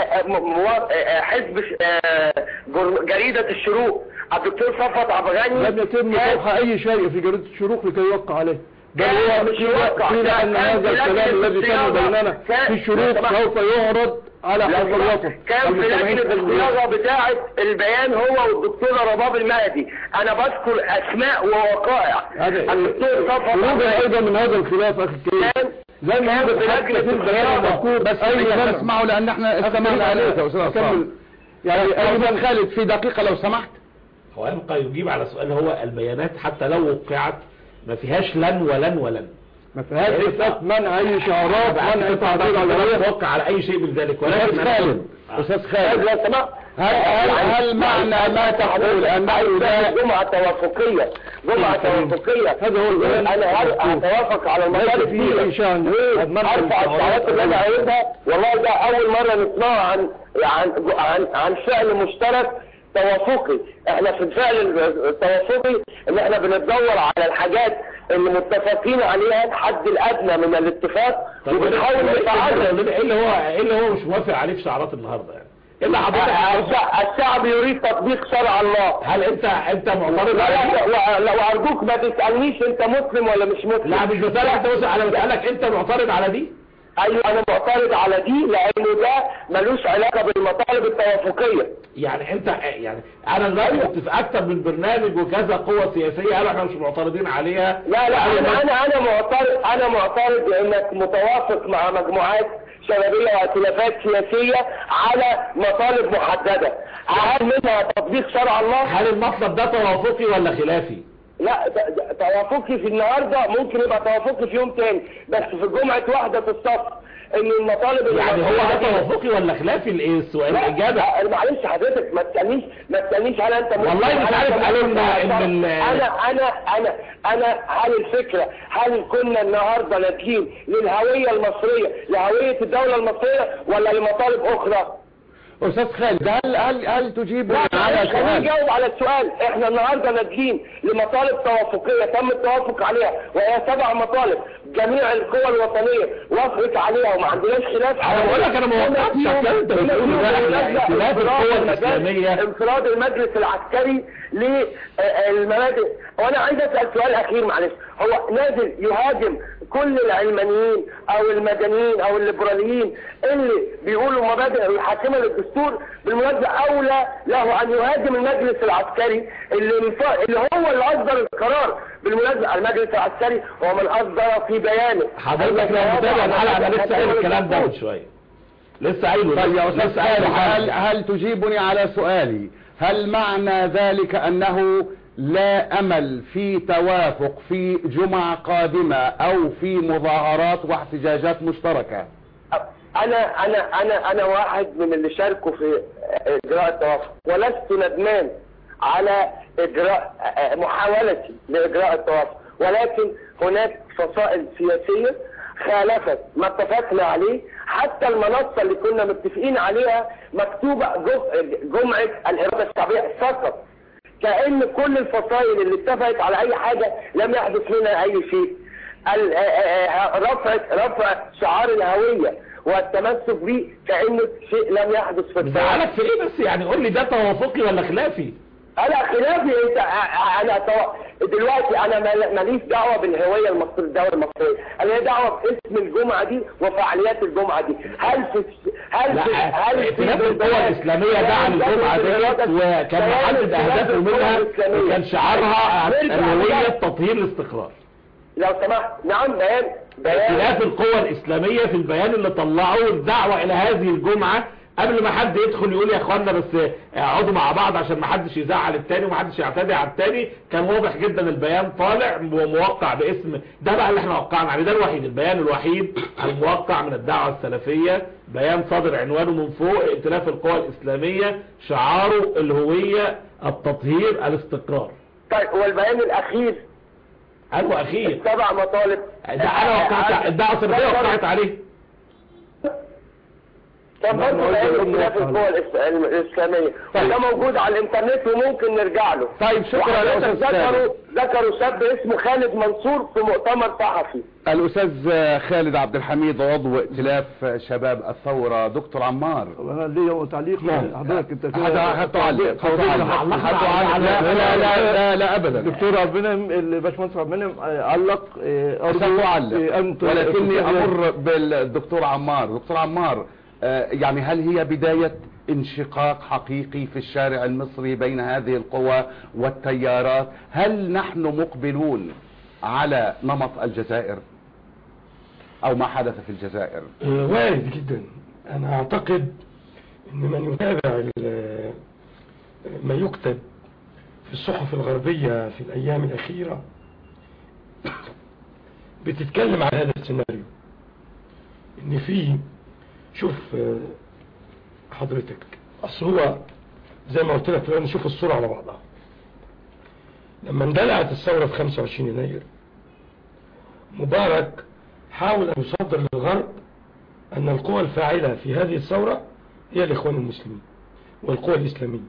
حزب جريدة الشروق. الدكتور صفوت عبد الغني لم يتم طرح أي شيء في جريدة الشروق لكي يوقع عليه، بل هو مش يوقع، قيل أن هذا الكلام الذي تم بيننا في الشروق سوف يعرض على حزب الوسط. كان في لجنة الصياغة بتاعة البيان هو والدكتور رباب المهدي. أنا بذكر أسماء ووقائع. الدكتور صفوت أيضا من هذا الخلاف أخي الكريم لم يوجد حتى في البيان المذكور، بس أيضا نسمعه لأن احنا استمعنا عليه يا أستاذ أكمل. يعني أستاذ خالد في دقيقة لو سمحت. هو يبقى يجيب على سؤال، هو البيانات حتى لو وقعت ما فيهاش لن ولن ولن، ما فيهاش إثبات منع أي شعارات، منع تعبير على لا توقع على أي شيء من ذلك. ولكن خالد أستاذ خالد لو سمحت، هل هل هل معنى ما تقول أنه ده جمعة توافقية؟ جمعة توافقية هذا هو البيان. أنا أتوافق على المطالب فيه، أرفع الشعارات اللي أنا عايزها. والله ده أول مرة نسمعه عن عن عن عن فعل مشترك توافقي. احنا في الفعل التوافقي ان احنا بندور على الحاجات اللي متفقين عليها الحد الادنى من الاتفاق، وبنحاول نتعرض. ايه اللي هو ايه اللي هو مش موافق عليه في شعارات النهارده يعني؟ ايه اللي حضرتك؟ الشعب يريد تطبيق شرع الله. هل انت انت معترض على دي؟ لو ارجوك ما تسالنيش انت مسلم ولا مش مسلم. لا مش بسالك انت، بس انا بسالك انت معترض على دي؟ ايوه انا معترض على دي لانه ده ملوش علاقه بالمطالب التوافقيه. يعني انت يعني انا دلوقتي كنت في اكتر من برنامج وكذا قوة سياسية قالوا احنا مش معترضين عليها. لا لا انا انا انا معترض انا معترض لانك متوافق مع مجموعات شبابية واختلافات سياسية على مطالب محددة، هل منها تطبيق شرع الله؟ هل المطلب ده توافقي ولا خلافي؟ لا توافقي في النهاردة، ممكن يبقى توافقي في يوم تاني، بس في جمعة واحدة الصف ان المطالب يعني هو ده توافقي ولا خلافي؟ الايه السؤال الاجابة؟ معلش حضرتك ما تسالنيش ما تسالنيش هل انت والله مش عارف. قالوا لنا ان انا انا انا انا هل الفكرة هل كنا النهارده نازلين للهوية المصرية لهوية الدولة المصرية ولا لمطالب اخرى؟ استاذ خالد هل هل هل تجيب على السؤال؟ نجاوب على السؤال. احنا النهارده نازلين لمطالب توافقيه تم التوافق عليها وهي سبع مطالب جميع القوى الوطنيه وافقت عليها وما عندناش خلاف. انا بقول لك انا ما وقفتش على انت بتقول ده اختلاف القوى الاسلاميه انفراد المجلس العسكري للمبادئ. وانا عايز اسال سؤال اخير معلش، هو نازل يهاجم كل العلمانيين او المدنيين او الليبراليين اللي بيقولوا مبادئ الحاكمه للدستور؟ بالمناسبه اولى له ان يهاجم المجلس العسكري اللي اللي هو اللي اصدر القرار. بالمناسبه المجلس العسكري هو من اصدر في بيانه. حضرتك لو متابع الحلقه انا لسه قايل الكلام ده من شويه لسه قايله. طيب يا استاذ هل هل تجيبني على سؤالي؟ هل معنى ذلك انه لا امل في توافق في جمعة قادمة او في مظاهرات واحتجاجات مشتركة؟ انا انا انا انا واحد من اللي شاركوا في اجراء التوافق ولست ندمان على اجراء محاولتي لاجراء التوافق، ولكن هناك فصائل سياسية خالفت ما اتفقنا عليه. حتى المنصة اللي كنا متفقين عليها مكتوبة جمعة الإرادة الشعبية فقط، كأن كل الفصائل اللي اتفقت على اي حاجة لم يحدث منها اي شيء. رفع رفع شعار الهوية والتمسك به كأنه شيء لم يحدث في الدولة. زعلك في ايه بس؟ يعني قول لي ده توافقي ولا خلافي؟ انا خلافي. انت انا تو... دلوقتي انا ماليش دعوه بالهويه المصريه الدوله المصريه، انا لي دعوه باسم الجمعه دي وفعاليات الجمعه دي. هل في هل في هل ائتلاف القوى الاسلاميه دعم الجمعه ديت وكان محدد اهدافه منها وكان شعارها الهويه تطهير الاستقرار. لو سمحت. نعم بيان ائتلاف القوى الاسلاميه في البيان اللي طلعوه الدعوه الى هذه الجمعه قبل ما حد يدخل يقول يا اخوانا بس اقعدوا مع بعض عشان ما حدش يزعل التاني وما حدش يعتدي على التاني. كان واضح جدا البيان طالع وموقع باسم ده بقى اللي احنا وقعنا عليه. ده الوحيد البيان الوحيد الموقع من الدعوة السلفية، بيان صادر عنوانه من فوق ائتلاف القوى الاسلامية شعاره الهوية التطهير الاستقرار. طيب والبيان الاخير انه اخير سبع مطالب ده انا وقعت الدعوة السلفية وقعت عليه. كان برضه ائتلاف القوى الاسلاميه وده موجود على الانترنت وممكن نرجع له. طيب شكرا يا استاذ. ذكروا ذكروا شاب اسمه خالد منصور في مؤتمر صحفي. الاستاذ خالد عبد الحميد عضو ائتلاف شباب الثوره. دكتور عمار انا ليا تعليق حضرتك. انت هتعلق هتعلق لا لا لا لا ابدا. دكتور عبد المنعم الباشمهندس عبد المنعم علق ارجو ولكني امر بالدكتور عمار. دكتور عمار يعني هل هي بداية انشقاق حقيقي في الشارع المصري بين هذه القوى والتيارات؟ هل نحن مقبلون على نمط الجزائر او ما حدث في الجزائر؟ وارد جدا. انا اعتقد ان من يتابع ما يكتب في الصحف الغربية في الايام الاخيرة بتتكلم عن هذا السيناريو، ان في شوف حضرتك اصل هو زي ما قلت لك نشوف الصورة على بعضها. لما اندلعت الثورة في خمسة وعشرين يناير مبارك حاول ان يصدر للغرب ان القوى الفاعلة في هذه الثورة هي الاخوان المسلمين والقوى الاسلامية.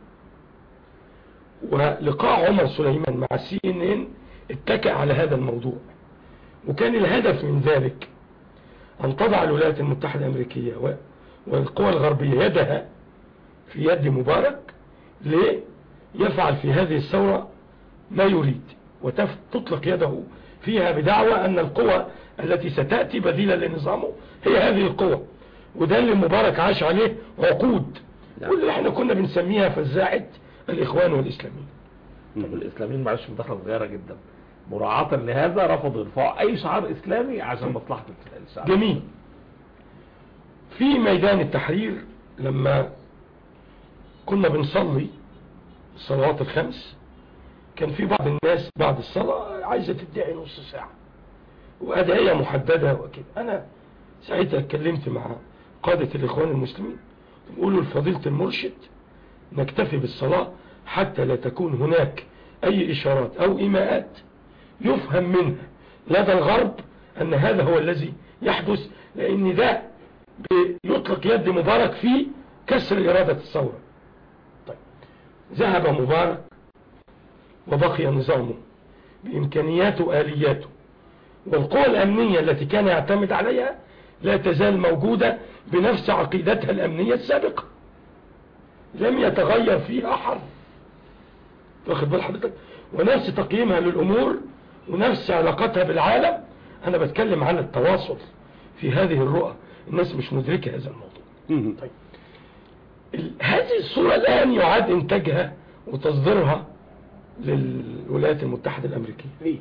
ولقاء عمر سليمان مع سي ان ان اتكأ على هذا الموضوع، وكان الهدف من ذلك أن تضع الولايات المتحدة الأمريكية والقوى الغربية يدها في يد مبارك ليفعل في هذه الثورة ما يريد وتطلق يده فيها بدعوى أن القوى التي ستأتي بديلا لنظامه هي هذه القوى، وده اللي مبارك عاش عليه عقود، واللي احنا كنا بنسميها فزاعة الإخوان والإسلاميين. طب الإسلاميين معلش مداخلة صغيرة جدا، مراعاة لهذا رفضوا يرفعوا أي شعار إسلامي عشان مصلحة الشعب. جميل. في ميدان التحرير لما كنا بنصلي الصلوات الخمس كان في بعض الناس بعد الصلاة عايزة تدعي نص ساعة وأدعية محددة وكده. أنا ساعتها اتكلمت مع قادة الإخوان المسلمين نقولوا لفضيلة المرشد نكتفي بالصلاة حتى لا تكون هناك أي إشارات أو إيماءات يفهم منها لدى الغرب أن هذا هو الذي يحدث، لأن ده بيطلق يد مبارك في كسر إرادة الثورة. طيب ذهب مبارك وبقي نظامه بإمكانياته وآلياته، والقوى الأمنية التي كان يعتمد عليها لا تزال موجودة بنفس عقيدتها الأمنية السابقة، لم يتغير فيها حرف، واخد بال حضرتك، ونفس تقييمها للأمور ونفس علاقتها بالعالم. أنا بتكلم عن التواصل في هذه الرؤى، الناس مش مدركة هذا الموضوع. طيب هذه الصورة الآن يعاد إنتاجها وتصديرها للولايات المتحدة الأمريكية. ليه؟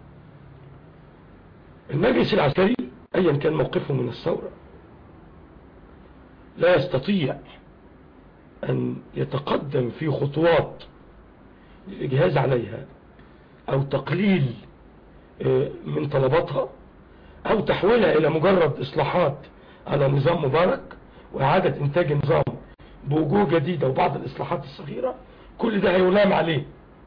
المجلس العسكري أيا كان موقفه من الثورة لا يستطيع أن يتقدم في خطوات للإجهاز عليها أو تقليل من طلباتها أو تحويلها إلى مجرد إصلاحات على نظام مبارك وإعادة إنتاج النظام بوجوه جديدة وبعض الإصلاحات الصغيرة. كل ده هيلام عليه،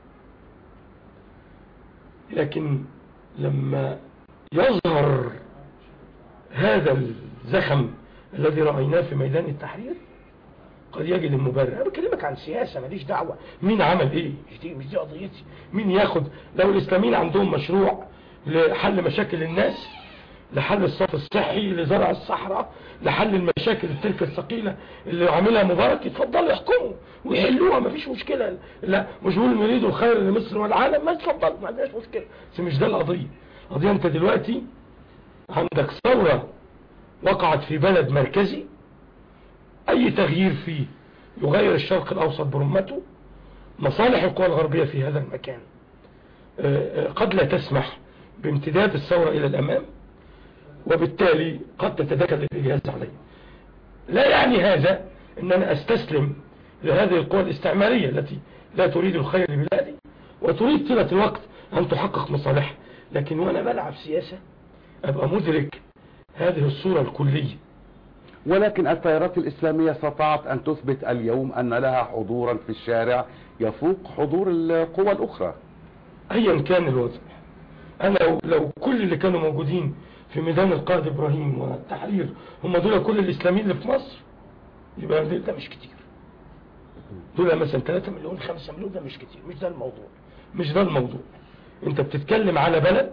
لكن لما يظهر هذا الزخم الذي رأيناه في ميدان التحرير قد يجد المبرر. أنا بكلمك عن سياسة، ماليش دعوة مين عمل إيه، مش دي, مش دي قضيتي. مين ياخد، لو الإسلاميين عندهم مشروع لحل مشاكل الناس، لحل الصرف الصحي، لزرع الصحراء، لحل المشاكل التلك الثقيلة اللي عاملها مبارك، يتفضلوا يحكموا ويحلوها، مفيش مشكلة. لا مش بقول نريد الخير لمصر والعالم، ما يتفضل، ما عندناش مشكلة، بس مش ده القضية. قضية انت دلوقتي عندك ثورة وقعت في بلد مركزي، اي تغيير فيه يغير الشرق الاوسط برمته. مصالح القوى الغربية في هذا المكان قد لا تسمح بامتداد الثورة الى الامام، وبالتالي قد تتدخل الإجهاز عليه. لا يعني هذا ان انا استسلم لهذه القوى الاستعمارية التي لا تريد الخير لبلادي وتريد طيلة الوقت ان تحقق مصالحها، لكن وانا بلعب سياسة ابقى مدرك هذه الصورة الكلية. ولكن التيارات الإسلامية استطاعت أن تثبت اليوم أن لها حضورا في الشارع يفوق حضور القوى الأخرى ايا كان الوضع. انا لو, لو كل اللي كانوا موجودين في ميدان القائد إبراهيم والتحرير هم دول كل الإسلاميين اللي في مصر، يبقى ده مش كتير. دول مثلا ثلاثة مليون خمسة مليون، ده مش كتير. مش ده الموضوع، مش ده الموضوع. انت بتتكلم على بلد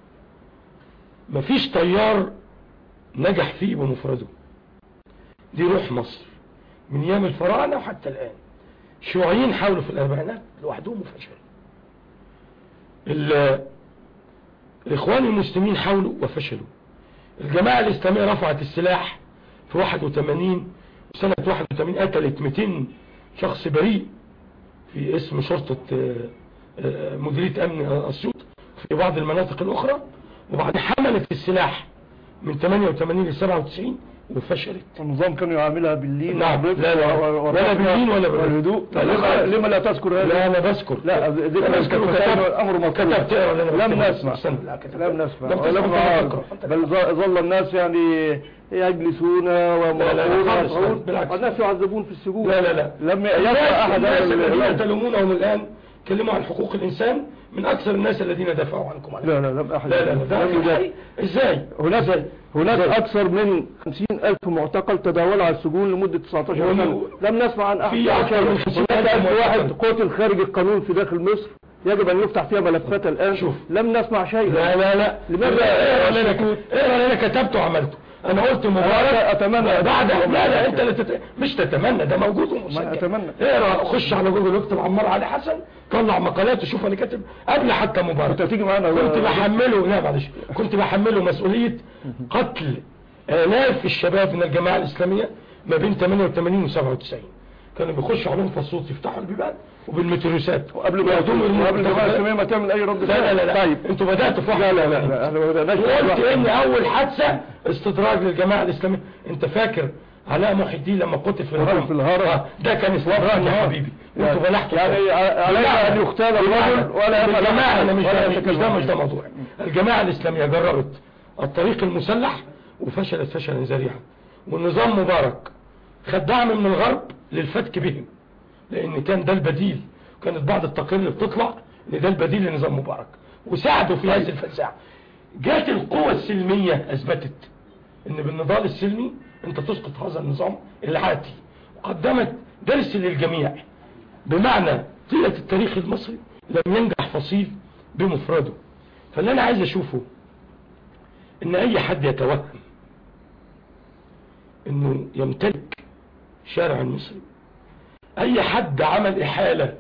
مفيش طيار نجح فيه بمفرده. دي روح مصر من ايام الفراعنة وحتى الآن. الشيوعيين حاولوا في الأربعينات لوحدهم وفشلوا. الإخوان المسلمين حاولوا وفشلوا. الجماعة الإسلامية رفعت السلاح في واحد وثمانين، سنة واحد وثمانين قتلت مئتين شخص بريء في اسم شرطة مديرية أمن أسيوط في بعض المناطق الأخرى، وبعد حملت السلاح من ثمانية وثمانين ل سبعة وتسعين وفشلت. النظام كانوا يعملها باللين. نعم. لا لا ولا باللين ولا بالهدوء. لما لا تذكر هذا؟ لا أنا بذكر. لا ذكر الأمر مطلوب. كتبت اقرا. لم نسمع. لم نسمع. بل ظل الناس يعني يجلسون ومرقون، والناس يعذبون في السجون. لا لا لا لم يقرأ أحد. الناس الذين يتلومونهم الآن كلموا عن حقوق الإنسان من أكثر الناس الذين دفعوا عنكم عليها. لا لا لم أحد. لا لا لا إزاي؟ هناك هناك أكثر من خمسين ألف معتقل تداولوا على السجون لمدة تسعة عشر سنة. لم نسمع عن أحد. هناك ألف واحد قتل خارج القانون في داخل مصر يجب أن يفتح فيها ملفات الآن. شوف. لم نسمع شيء. لا لا لا. لماذا؟ اقرأ اللي أنا كتبته وعملته. انا قلت مبارك اتمنى بعد لا لا انت اللي تت... مش تتمنى، ده موجود ومسجل. اتمنى اقرا خش على جوجل اكتب عمار علي حسن، طلع مقالات وشوف انا كاتب قبل حتى مبارك. كنت هتيجي معانا كنت بحمله لا معلش كنت بحمله مسؤوليه قتل الاف الشباب من الجماعه الاسلاميه ما بين ثمانية وثمانين وسبعة وتسعين، كانوا بيخشوا عليهم في الصوت يفتحوا البيبان وبالمتروسات وقبل ما يقوموا قبل ما الاسلاميه ما تعمل اي رد لا لا لا طيب انتوا بداتوا في لا لا لا لا احنا ما بدأناش. وقلت ان اول حادثه استدراج للجماعه الاسلاميه. انت فاكر علاء محي الدين لما قتل في الهرم في الهرم آه ده كان استدراج يا حبيبي، انتوا بلحتوا يعني علينا ان يختال الرجل ولا الجماعه. انا مش ولا مش ده مش ده موضوع. الجماعه الاسلاميه جربت الطريق المسلح وفشلت فشلا ذريعا، والنظام مبارك خد دعم من الغرب للفتك بهم، لان كان ده البديل. كانت بعض التقارير اللي بتطلع ان ده البديل لنظام مبارك وساعدوا في هذه الفزاعه. جات القوى السلميه اثبتت ان بالنضال السلمي انت تسقط هذا النظام العاتي، وقدمت درس للجميع. بمعنى طيلة التاريخ المصري لم ينجح فصيل بمفرده. فاللي انا عايز اشوفه ان اي حد يتوهم انه يمتلك شارع المصري، اي حد عمل احالة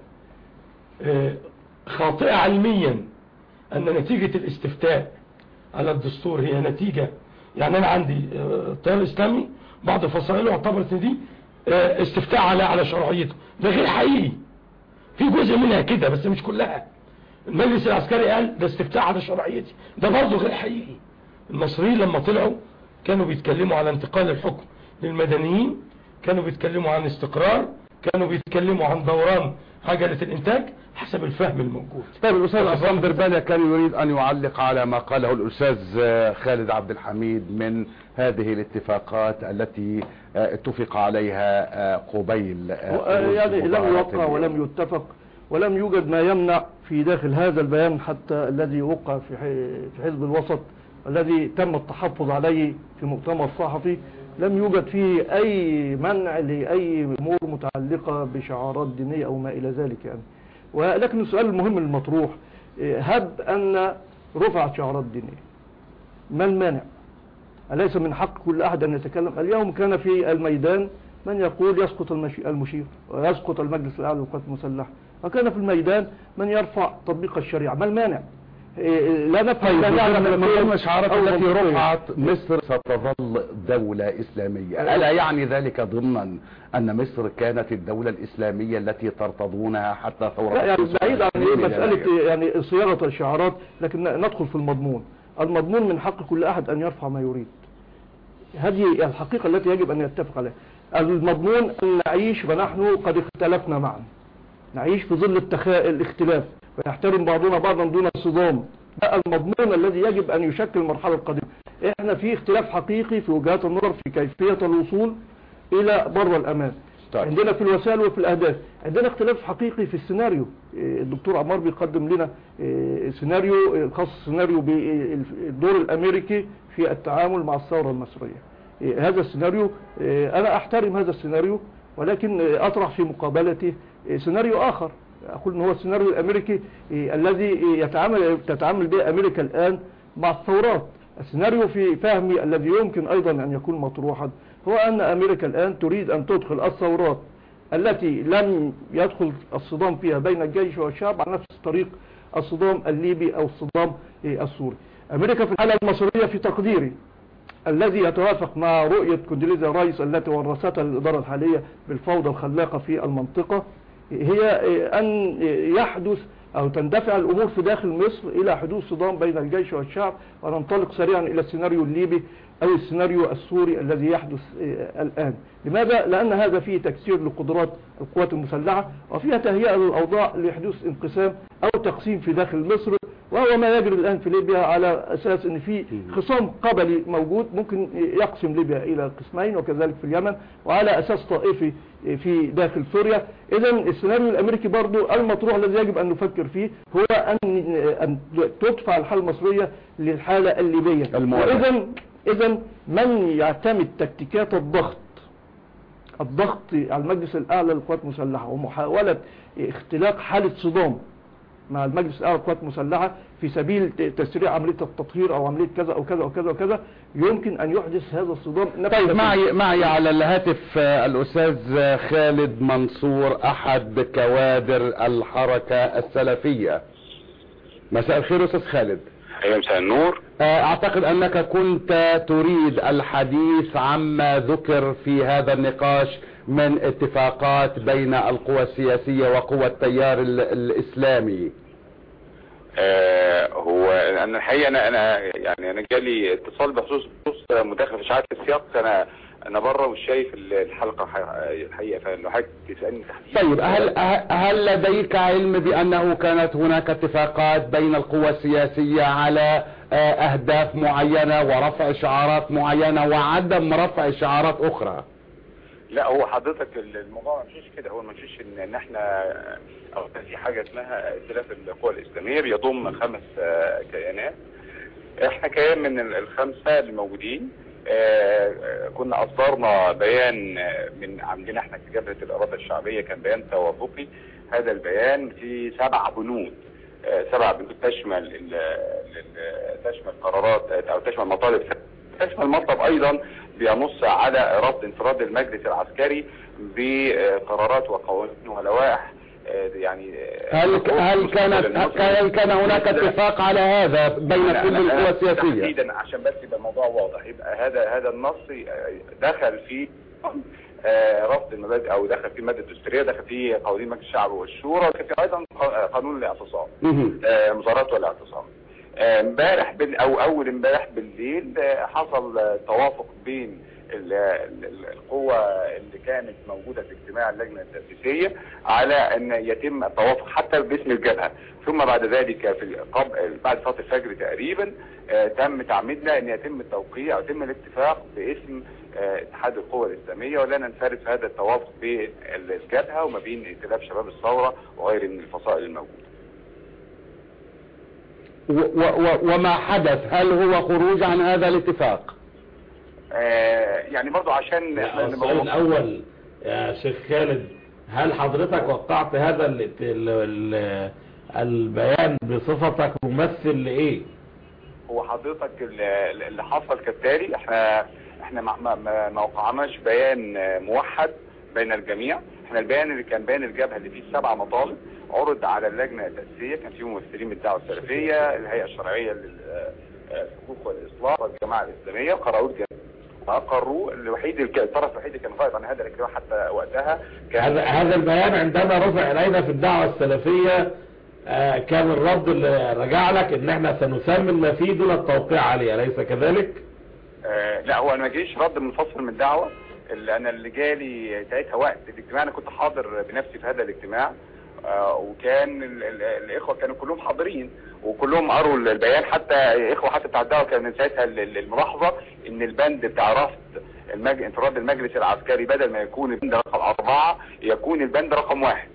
خاطئة علميا ان نتيجة الاستفتاء على الدستور هي نتيجة، يعني انا عندي التيار الاسلامي بعض فصائله اعتبرت ان دي استفتاء على على شرعيته، ده غير حقيقي. في جزء منها كده بس مش كلها. المجلس العسكري قال ده استفتاء على شرعيتي، ده برضه غير حقيقي. المصريين لما طلعوا كانوا بيتكلموا على انتقال الحكم للمدنيين، كانوا بيتكلموا عن استقرار، كانوا بيتكلموا عن دوران عجلة الانتاج حسب الفهم الموجود. طيب الاستاذ عصام بربالة كان يريد ان يعلق على ما قاله الاستاذ خالد عبد الحميد من هذه الاتفاقات التي اتفق عليها قبيل يعني لم يوقع ولم يتفق ولم يوجد ما يمنع في داخل هذا البيان حتى الذي وقع في في حزب الوسط الذي تم التحفظ عليه في مؤتمر صحفي، لم يوجد فيه اي منع لاي امور متعلقة بشعارات دينية او ما الى ذلك يعني. ولكن السؤال المهم المطروح، هب ان رفعت شعارات دينية، ما المانع؟ أليس من حق كل أحد أن يتكلم؟ اليوم كان في الميدان من يقول يسقط المشير ويسقط المجلس الأعلى للقوات المسلحة، وكان في الميدان من يرفع تطبيق الشريعة، ما المانع؟ لا نفهم لا نعلم من الشعارات التي رفعت مصر ستظل دولة إسلامية، ألا يعني ذلك ضمنا أن مصر كانت الدولة الإسلامية التي ترتضونها حتى ثورة؟ لا يعني بعيد عن مسألة يعني صياغة الشعارات، لكن ندخل في المضمون. المضمون من حق كل أحد أن يرفع ما يريد، هذه الحقيقة التي يجب أن يتفق عليها. المضمون أن نعيش ونحن قد اختلفنا معا، نعيش في ظل التخاء الاختلاف ونحترم بعضنا بعضا دون صدام، ده المضمون الذي يجب أن يشكل المرحلة القادمة. احنا في اختلاف حقيقي في وجهات النظر في كيفية الوصول إلى بر الأمان. طيب. عندنا في الوسائل وفي الأهداف، عندنا اختلاف حقيقي في السيناريو. الدكتور عمار بيقدم لنا سيناريو خاص، سيناريو بالدور الأمريكي في التعامل مع الثورة المصرية. هذا السيناريو أنا أحترم هذا السيناريو، ولكن أطرح في مقابلته سيناريو آخر، أقول إن هو السيناريو الأمريكي الذي يتعامل تتعامل به أمريكا الآن مع الثورات. السيناريو في فهمي الذي يمكن أيضا أن يكون مطروحا هو أن أمريكا الآن تريد أن تدخل الثورات التي لم يدخل الصدام فيها بين الجيش والشعب على نفس طريق الصدام الليبي أو الصدام السوري. أمريكا في الحالة المصرية في تقديري الذي يتوافق مع رؤية كوندوليزا رايس التي ورثتها الإدارة الحالية بالفوضى الخلاقة في المنطقة، هي أن يحدث أو تندفع الأمور في داخل مصر إلى حدوث صدام بين الجيش والشعب، وننطلق سريعا إلى السيناريو الليبي أو السيناريو السوري الذي يحدث الآن. لماذا؟ لأن هذا فيه تكسير لقدرات القوات المسلحة، وفيها تهيئة للأوضاع لحدوث انقسام أو تقسيم في داخل مصر، وهو ما يجري الآن في ليبيا على أساس أن في خصام قبلي موجود ممكن يقسم ليبيا إلى قسمين، وكذلك في اليمن، وعلى أساس طائفي في داخل سوريا. إذا السيناريو الأمريكي برضو المطروح الذي يجب أن نفكر فيه هو أن أن تدفع الحالة المصرية للحالة الليبية. وإذا إذا من يعتمد تكتيكات الضغط الضغط على المجلس الأعلى للقوات المسلحة ومحاولة اختلاق حالة صدام مع المجلس الاعلى للقوات المسلحه في سبيل تسريع عمليه التطهير او عمليه كذا او كذا او كذا وكذا، يمكن ان يحدث هذا الصدام. طيب معي معي على الهاتف الاستاذ خالد منصور احد كوادر الحركه السلفيه. مساء الخير استاذ خالد. ايوه مساء النور. اعتقد انك كنت تريد الحديث عما ذكر في هذا النقاش من اتفاقات بين القوى السياسية وقوى التيار الاسلامي. آه هو انا الحقيقة انا انا يعني انا جالي اتصال بخصوص بخصوص مداخلة في اشاعات السياق. انا انا بره مش شايف الحلقة الحقيقة، فلو حضرتك تسألني تحديدا. طيب هل هل لديك علم بانه كانت هناك اتفاقات بين القوى السياسية على اهداف معينة ورفع شعارات معينة وعدم رفع شعارات اخرى؟ لا هو حضرتك الموضوع ما مشيش كده. هو ما مشيش ان ان احنا او في حاجة اسمها ائتلاف القوى الاسلامية بيضم خمس كيانات. احنا كيان من الخمسة اللي موجودين. آه كنا اصدرنا بيان من عندنا احنا كجبهة الإرادة الشعبية، كان بيان توافقي. هذا البيان فيه سبع بنود، آه سبع بنود تشمل تشمل قرارات او تشمل مطالب، تشمل مطلب ايضا بينص على رفض انفراد المجلس العسكري بقرارات وقوانين ولوائح. يعني هل هل كانت هل كان هناك اتفاق على هذا بين كل القوى السياسيه؟ تحديدا عشان بس يبقى الموضوع واضح، يبقى هذا هذا النص دخل في رفض المبادئ او دخل في الماده الدستوريه، دخل في قوانين مجلس الشعب والشورى، وكان في ايضا قانون الاعتصام، مظاهرات والاعتصام. امبارح بال او اول امبارح بالليل حصل توافق بين القوة اللي كانت موجودة في اجتماع اللجنة التأسيسية على ان يتم التوافق حتى باسم الجبهة. ثم بعد ذلك في قبل بعد صلاة الفجر تقريبا آه تم تعميدنا ان يتم التوقيع او يتم الاتفاق باسم آه اتحاد القوى الاسلامية، ولا ننفرد في هذا التوافق بين الجبهة وما بين ائتلاف شباب الثورة وغير من الفصائل الموجودة. وما حدث هل هو خروج عن هذا الاتفاق؟ آه يعني برضو عشان السؤال الاول يا شيخ خالد، هل حضرتك وقعت هذا ال ال ال البيان بصفتك ممثل لايه؟ هو حضرتك اللي حصل كالتالي، احنا احنا ما, ما وقعناش بيان موحد بين الجميع. احنا البيان اللي كان بيان الجبهة اللي فيه سبع مطالب عرض على اللجنة التأسيسية، كان فيه ممثلين من الدعوة السلفية، الهيئة الشرعية للحقوق والإصلاح والجماعة الإسلامية، قرارات أقروا. الوحيد الطرف الوحيد اللي كان غائب عن هذا الاجتماع حتى وقتها كان هذا هذا البيان عندما رفع إلينا في الدعوة السلفية آه كان الرد اللي رجع لك ان احنا سنسمي ما فيه دون التوقيع عليه، أليس كذلك؟ آه لا هو انا ما جيش رد منفصل من الدعوة. اللي انا اللي جالي ساعتها وقت الاجتماع، انا كنت حاضر بنفسي في هذا الاجتماع، آه وكان ال ال الاخوة كانوا كلهم حاضرين وكلهم قروا البيان، حتى اخوة حتى بتاع الدعوة كان من ساعتها الملاحظة ان البند بتاع رفض المج... انفراد المجلس العسكري بدل ما يكون البند رقم اربعة يكون البند رقم واحد.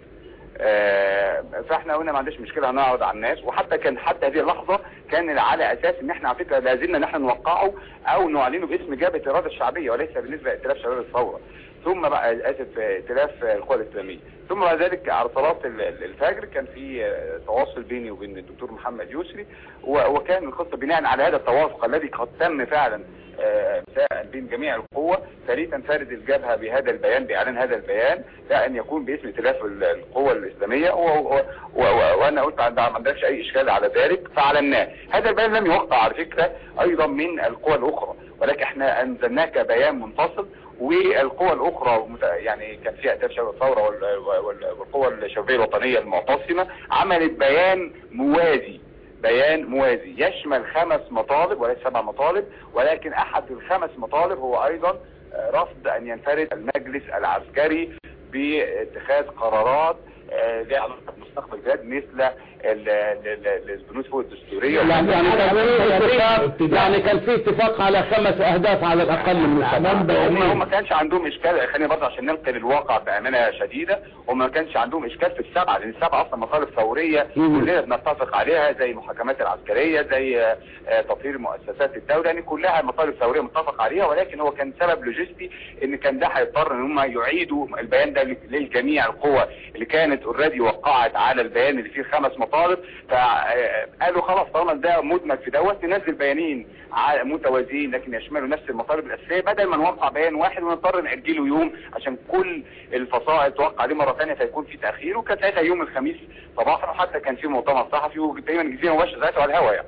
آه فاحنا قلنا ما عندش مشكلة هنعرض على الناس، وحتى كان حتى هذه اللحظة كان على اساس ان احنا على فكرة لازلنا ان احنا نوقعه او نعلنه باسم جبهة الإرادة الشعبية وليس بالنسبة لائتلاف شباب الثورة، ثم بقى اسف ائتلاف القوى الاسلامية. ثم بعد ذلك على صلاة الفجر كان في تواصل بيني وبين الدكتور محمد يسري، وكان القصة بناء على هذا التوافق الذي قد تم فعلا بين جميع القوى، فليه تنفرد الجبهة بهذا البيان بإعلان هذا البيان لا أن يكون باسم ائتلاف القوى الإسلامية، وأنا قلت ما عندكش أي إشكال على ذلك فأعلناه. هذا البيان لم يوقع على فكرة أيضا من القوى الأخرى، ولكن احنا أنزلناه كبيان منفصل، والقوى الأخرى يعني كان فيها ائتلاف شباب الثورة والقوى الشبابية الوطنية المعتصمة عملت بيان موازي، بيان موازي يشمل خمس مطالب وليس سبع مطالب، ولكن احد الخمس مطالب هو ايضا رفض ان ينفرد المجلس العسكري باتخاذ قرارات لها علاقه بمستقبل البلاد مثل البنود فوق الدستوريه. يعني يعني كان في اتفاق يعني كان في اتفاق على خمس اهداف على الاقل من السبعه. هم ما كانش عندهم اشكال، خلينا برضه عشان ننقل الواقع بامانه شديده، وما كانش عندهم اشكال في السبعه، لان السبعه اصلا مطالب ثوريه كلنا بنتفق عليها، زي المحاكمات العسكريه، زي تطهير مؤسسات الدوله، يعني كلها مطالب ثوريه متفق عليها، ولكن هو كان سبب لوجستي ان كان ده هيضطر ان هم يعيدوا البيان ده للجميع القوى اللي كانت كانت اوريدي وقعت على البيان اللي فيه خمس مطالب، فقالوا خلاص طالما ده مدمج في دوت ننزل بيانين متوازيين لكن يشملوا نفس المطالب الاساسيه، بدل ما نوقع بيان واحد ونضطر ناجله يوم عشان كل الفصائل توقع عليه مره ثانيه فيكون في تاخير. وكان ساعتها يوم الخميس صباحا، وحتى كان في مؤتمر صحفي ودايما الجزيره مباشر ساعتها على الهواء يعني.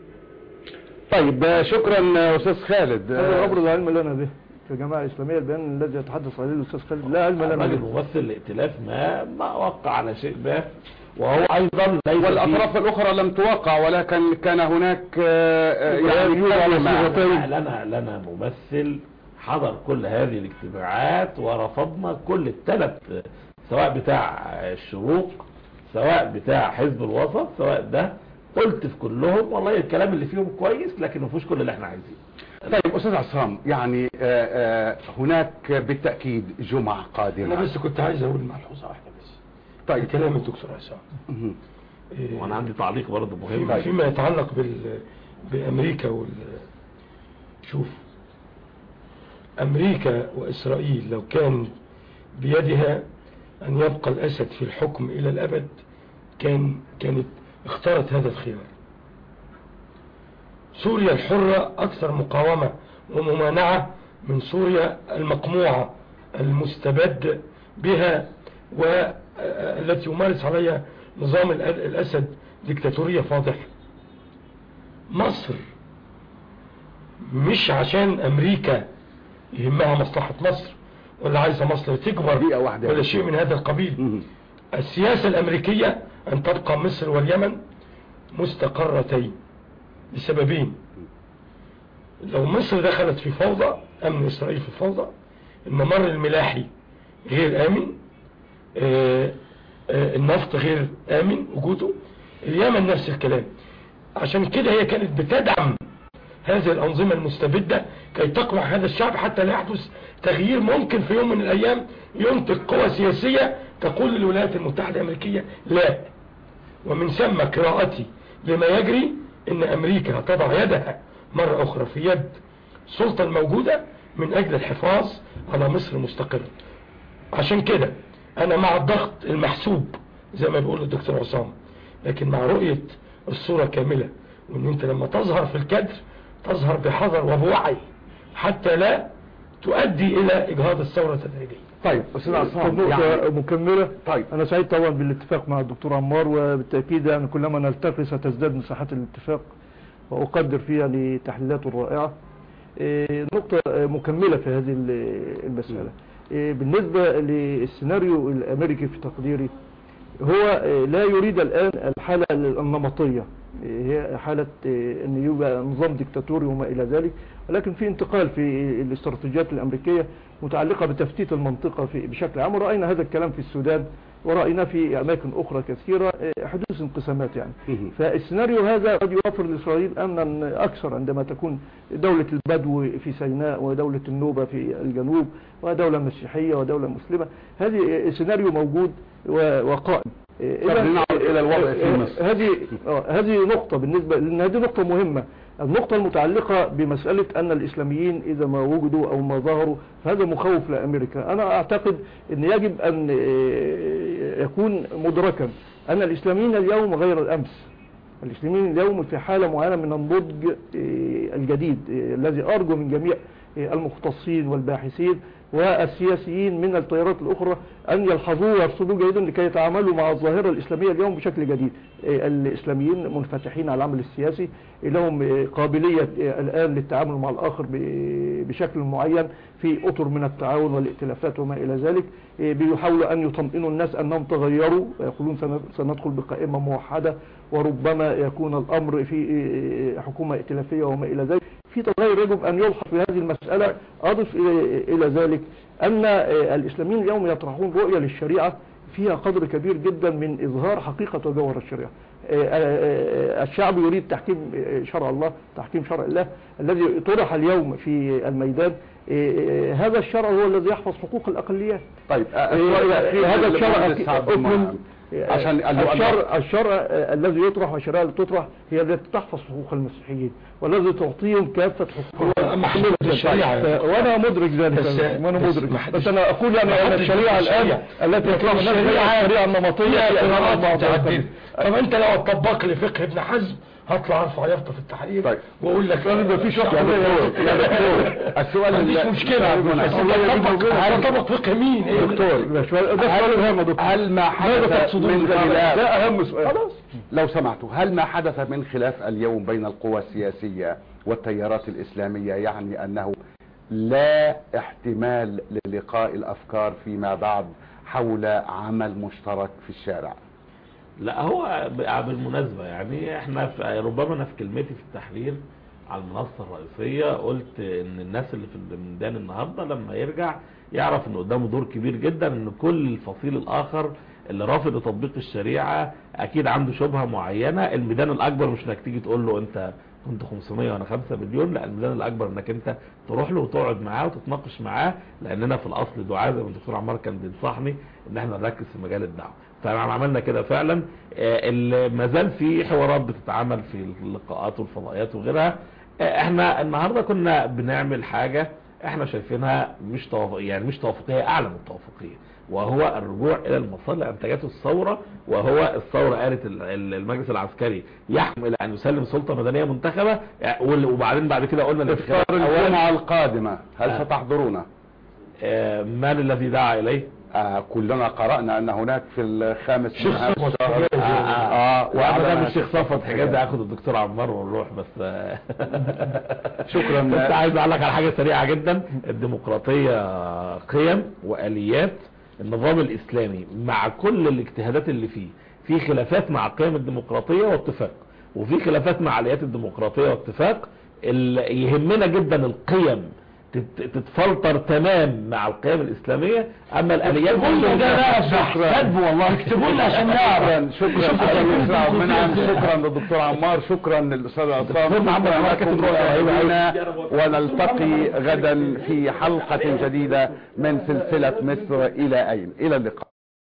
طيب شكرا استاذ خالد. هذا ابرز علم لنا به في الجماعه الاسلاميه، البيان الذي يتحدث عليه الاستاذ خالد لا علم لنا به. الراجل ممثل الائتلاف ما ما وقع على شيء ده، وهو ايضا ليس والاطراف الاخرى لم توقع، ولكن كان هناك يعني لنا لنا ممثل حضر كل هذه الاجتماعات ورفضنا كل الثلاث، سواء بتاع الشروق سواء بتاع حزب الوسط سواء ده، قلت في كلهم والله الكلام اللي فيهم كويس لكن ما فيهوش كل اللي احنا عايزينه. طيب استاذ عصام، يعني آآ آآ هناك بالتاكيد جمعه قادمه. انا بس كنت عايز اقول ملحوظه واحده بس. طيب كلام الدكتور عصام. إيه وانا عندي تعليق برضه مهم طيب. فيما يتعلق بال بامريكا وال شوف امريكا واسرائيل لو كان بيدها ان يبقى الاسد في الحكم الى الابد كان كانت اختارت هذا الخيار. سوريا الحرة اكثر مقاومة وممانعة من سوريا المقموعة المستبد بها والتي يمارس عليها نظام الاسد ديكتاتورية فاضحة. مصر مش عشان امريكا يهمها مصلحة مصر ولا عايزة مصر تكبر ولا شيء من هذا القبيل. السياسة الامريكية ان تبقى مصر واليمن مستقرتين لسببين. لو مصر دخلت في فوضى، امن اسرائيل في فوضى، الممر الملاحي غير امن، آآ آآ النفط غير امن وجوده، اليمن نفس الكلام. عشان كده هي كانت بتدعم هذه الانظمة المستبدة كي تقمع هذا الشعب حتى لا يحدث تغيير ممكن في يوم من الايام ينتج قوى سياسية تقول للولايات المتحدة الامريكية لا. ومن ثم قراءتي لما يجري ان امريكا هتضع يدها مرة اخرى في يد السلطة الموجودة من اجل الحفاظ على مصر مستقرة. عشان كده انا مع الضغط المحسوب زي ما بيقول الدكتور عصام، لكن مع رؤية الصورة كاملة، وان انت لما تظهر في الكادر تظهر بحذر وبوعي حتى لا تؤدي الى اجهاض الثورة تدريجيا. طيب استاذ عصام يعني مكملة. طيب انا سعيد طبعا بالاتفاق مع الدكتور عمار، وبالتاكيد يعني كلما نلتقي ستزداد مساحات الاتفاق واقدر فيها لتحليلاته الرائعة. إيه نقطة مكملة في هذه المسألة. إيه بالنسبة للسيناريو الامريكي في تقديري، هو لا يريد الان الحالة النمطية، هي حالة ان يبقى نظام ديكتاتوري وما الى ذلك، ولكن في انتقال في الاستراتيجيات الامريكية متعلقة بتفتيت المنطقة في بشكل عام. ورأينا هذا الكلام في السودان ورأينا في اماكن اخرى كثيرة حدوث انقسامات يعني. فالسيناريو هذا قد يوفر لإسرائيل امنا اكثر عندما تكون دولة البدو في سيناء ودولة النوبة في الجنوب ودولة مسيحية ودولة مسلمة. هذه السيناريو موجود وقائم. إذا نعود الى الوضع في مصر. هذه هذه نقطة بالنسبة لان هذه نقطة مهمة. النقطة المتعلقة بمسألة ان الاسلاميين اذا ما وجدوا او ما ظهروا فهذا مخوف لامريكا. انا اعتقد ان يجب ان يكون مدركا ان الاسلاميين اليوم غير الامس. الاسلاميين اليوم في حالة معينة من النضج الجديد الذي ارجو من جميع المختصين والباحثين والسياسيين من التيارات الأخرى أن يلحظوا ويرصدوا جيدا لكي يتعاملوا مع الظاهرة الإسلامية اليوم بشكل جديد. الإسلاميين منفتحين على العمل السياسي، لهم قابلية الآن للتعامل مع الآخر بشكل معين في أطر من التعاون والائتلافات وما إلى ذلك. بيحاولوا أن يطمئنوا الناس أنهم تغيروا، يقولون سندخل بقائمة موحدة وربما يكون الأمر في حكومة ائتلافية وما إلى ذلك. في تغير يجب أن يلحظ في هذه المسألة. أضف إلى ذلك أن الإسلاميين اليوم يطرحون رؤية للشريعة فيها قدر كبير جدا من إظهار حقيقة وجوهر الشريعة. الشعب يريد تحكيم شرع الله، تحكيم شرع الله الذي طرح اليوم في الميدان. هذا الشرع هو الذي يحفظ حقوق الأقليات. طيب هذا الشرع عشان الشرع, الشرع الذي يطرح والشريعة التي تطرح هي التي تحفظ حقوق المسيحيين والذي تعطيهم كافة حقوق محدود الشريعة، وانا مدرك ذلك، وانا مدرك، بس انا اقول يعني ان الشريعة الان التي يطلع منها الشريعة النمطية متعددة. طب انت لو تطبق لي فقه ابن حزم هطلع ارفع يافطه في التحرير طيب. واقول لك ما فيش واحد يا دكتور يا دكتور السؤال ما فيش مشكله، هطبق فقه مين؟ ايه دكتور هل ما حدث من خلاف، ده اهم سؤال خلاص لو سمحتوا، هل ما حدث من خلاف اليوم بين القوى السياسية والتيارات الإسلامية يعني أنه لا احتمال للقاء الأفكار فيما بعد حول عمل مشترك في الشارع؟ لا هو بالمناسبة يعني احنا في ربما انا في كلمتي في التحرير على المنصة الرئيسية قلت ان الناس اللي في الميدان النهاردة لما يرجع يعرف ان قدامه دور كبير جدا، ان كل الفصيل الاخر اللي رافض تطبيق الشريعة اكيد عنده شبهة معينة. الميدان الاكبر مش انك تيجي تقول له انت كنت خمسمية وانا خمسة مليون، لا الميدان الاكبر انك انت تروح له وتقعد معاه وتتناقش معاه، لاننا في الاصل دعاة زي ما الدكتور عمار كان بينصحني ان احنا نركز في مجال الدعوة. فعملنا كده فعلا. ما زال في حوارات بتتعمل في اللقاءات والفضائيات وغيرها. احنا النهاردة كنا بنعمل حاجة احنا شايفينها مش توافق، يعني مش توافقية، اعلى من التوافقية، وهو الرجوع الى المسار لانتاجات الثورة. وهو الثورة قالت المجلس العسكري يحكم الى ان يسلم سلطة مدنية منتخبة، وبعدين بعد كده قلنا الانتخابات الجمعة القادمة هل آه. ستحضرون؟ آه من الذي دعا اليه؟ آه كلنا قرأنا ان هناك في الخامس شيخ صفوت حجازي. اه, آه وانا مش شيخ صفوت حجازي، هاخد الدكتور عمار ونروح بس. آه شكرا. بس عايز اقول لك على حاجة سريعة جدا. الديمقراطية قيم واليات، النظام الاسلامي مع كل الاجتهادات اللي فيه في خلافات مع قيم الديمقراطية واتفاق، وفي خلافات مع اليات الديمقراطية واتفاق. يهمنا جدا القيم تتفلتر تمام مع القيم الاسلامية، اما الاليات كله ده لا والله اكتبوا لنا عشان نعرف. شكرا شكرا شكرا للدكتور عمار، شكرا للاستاذ عصام، ونلتقي غدا في حلقة جديدة من سلسلة مصر الى اين. الى اللقاء.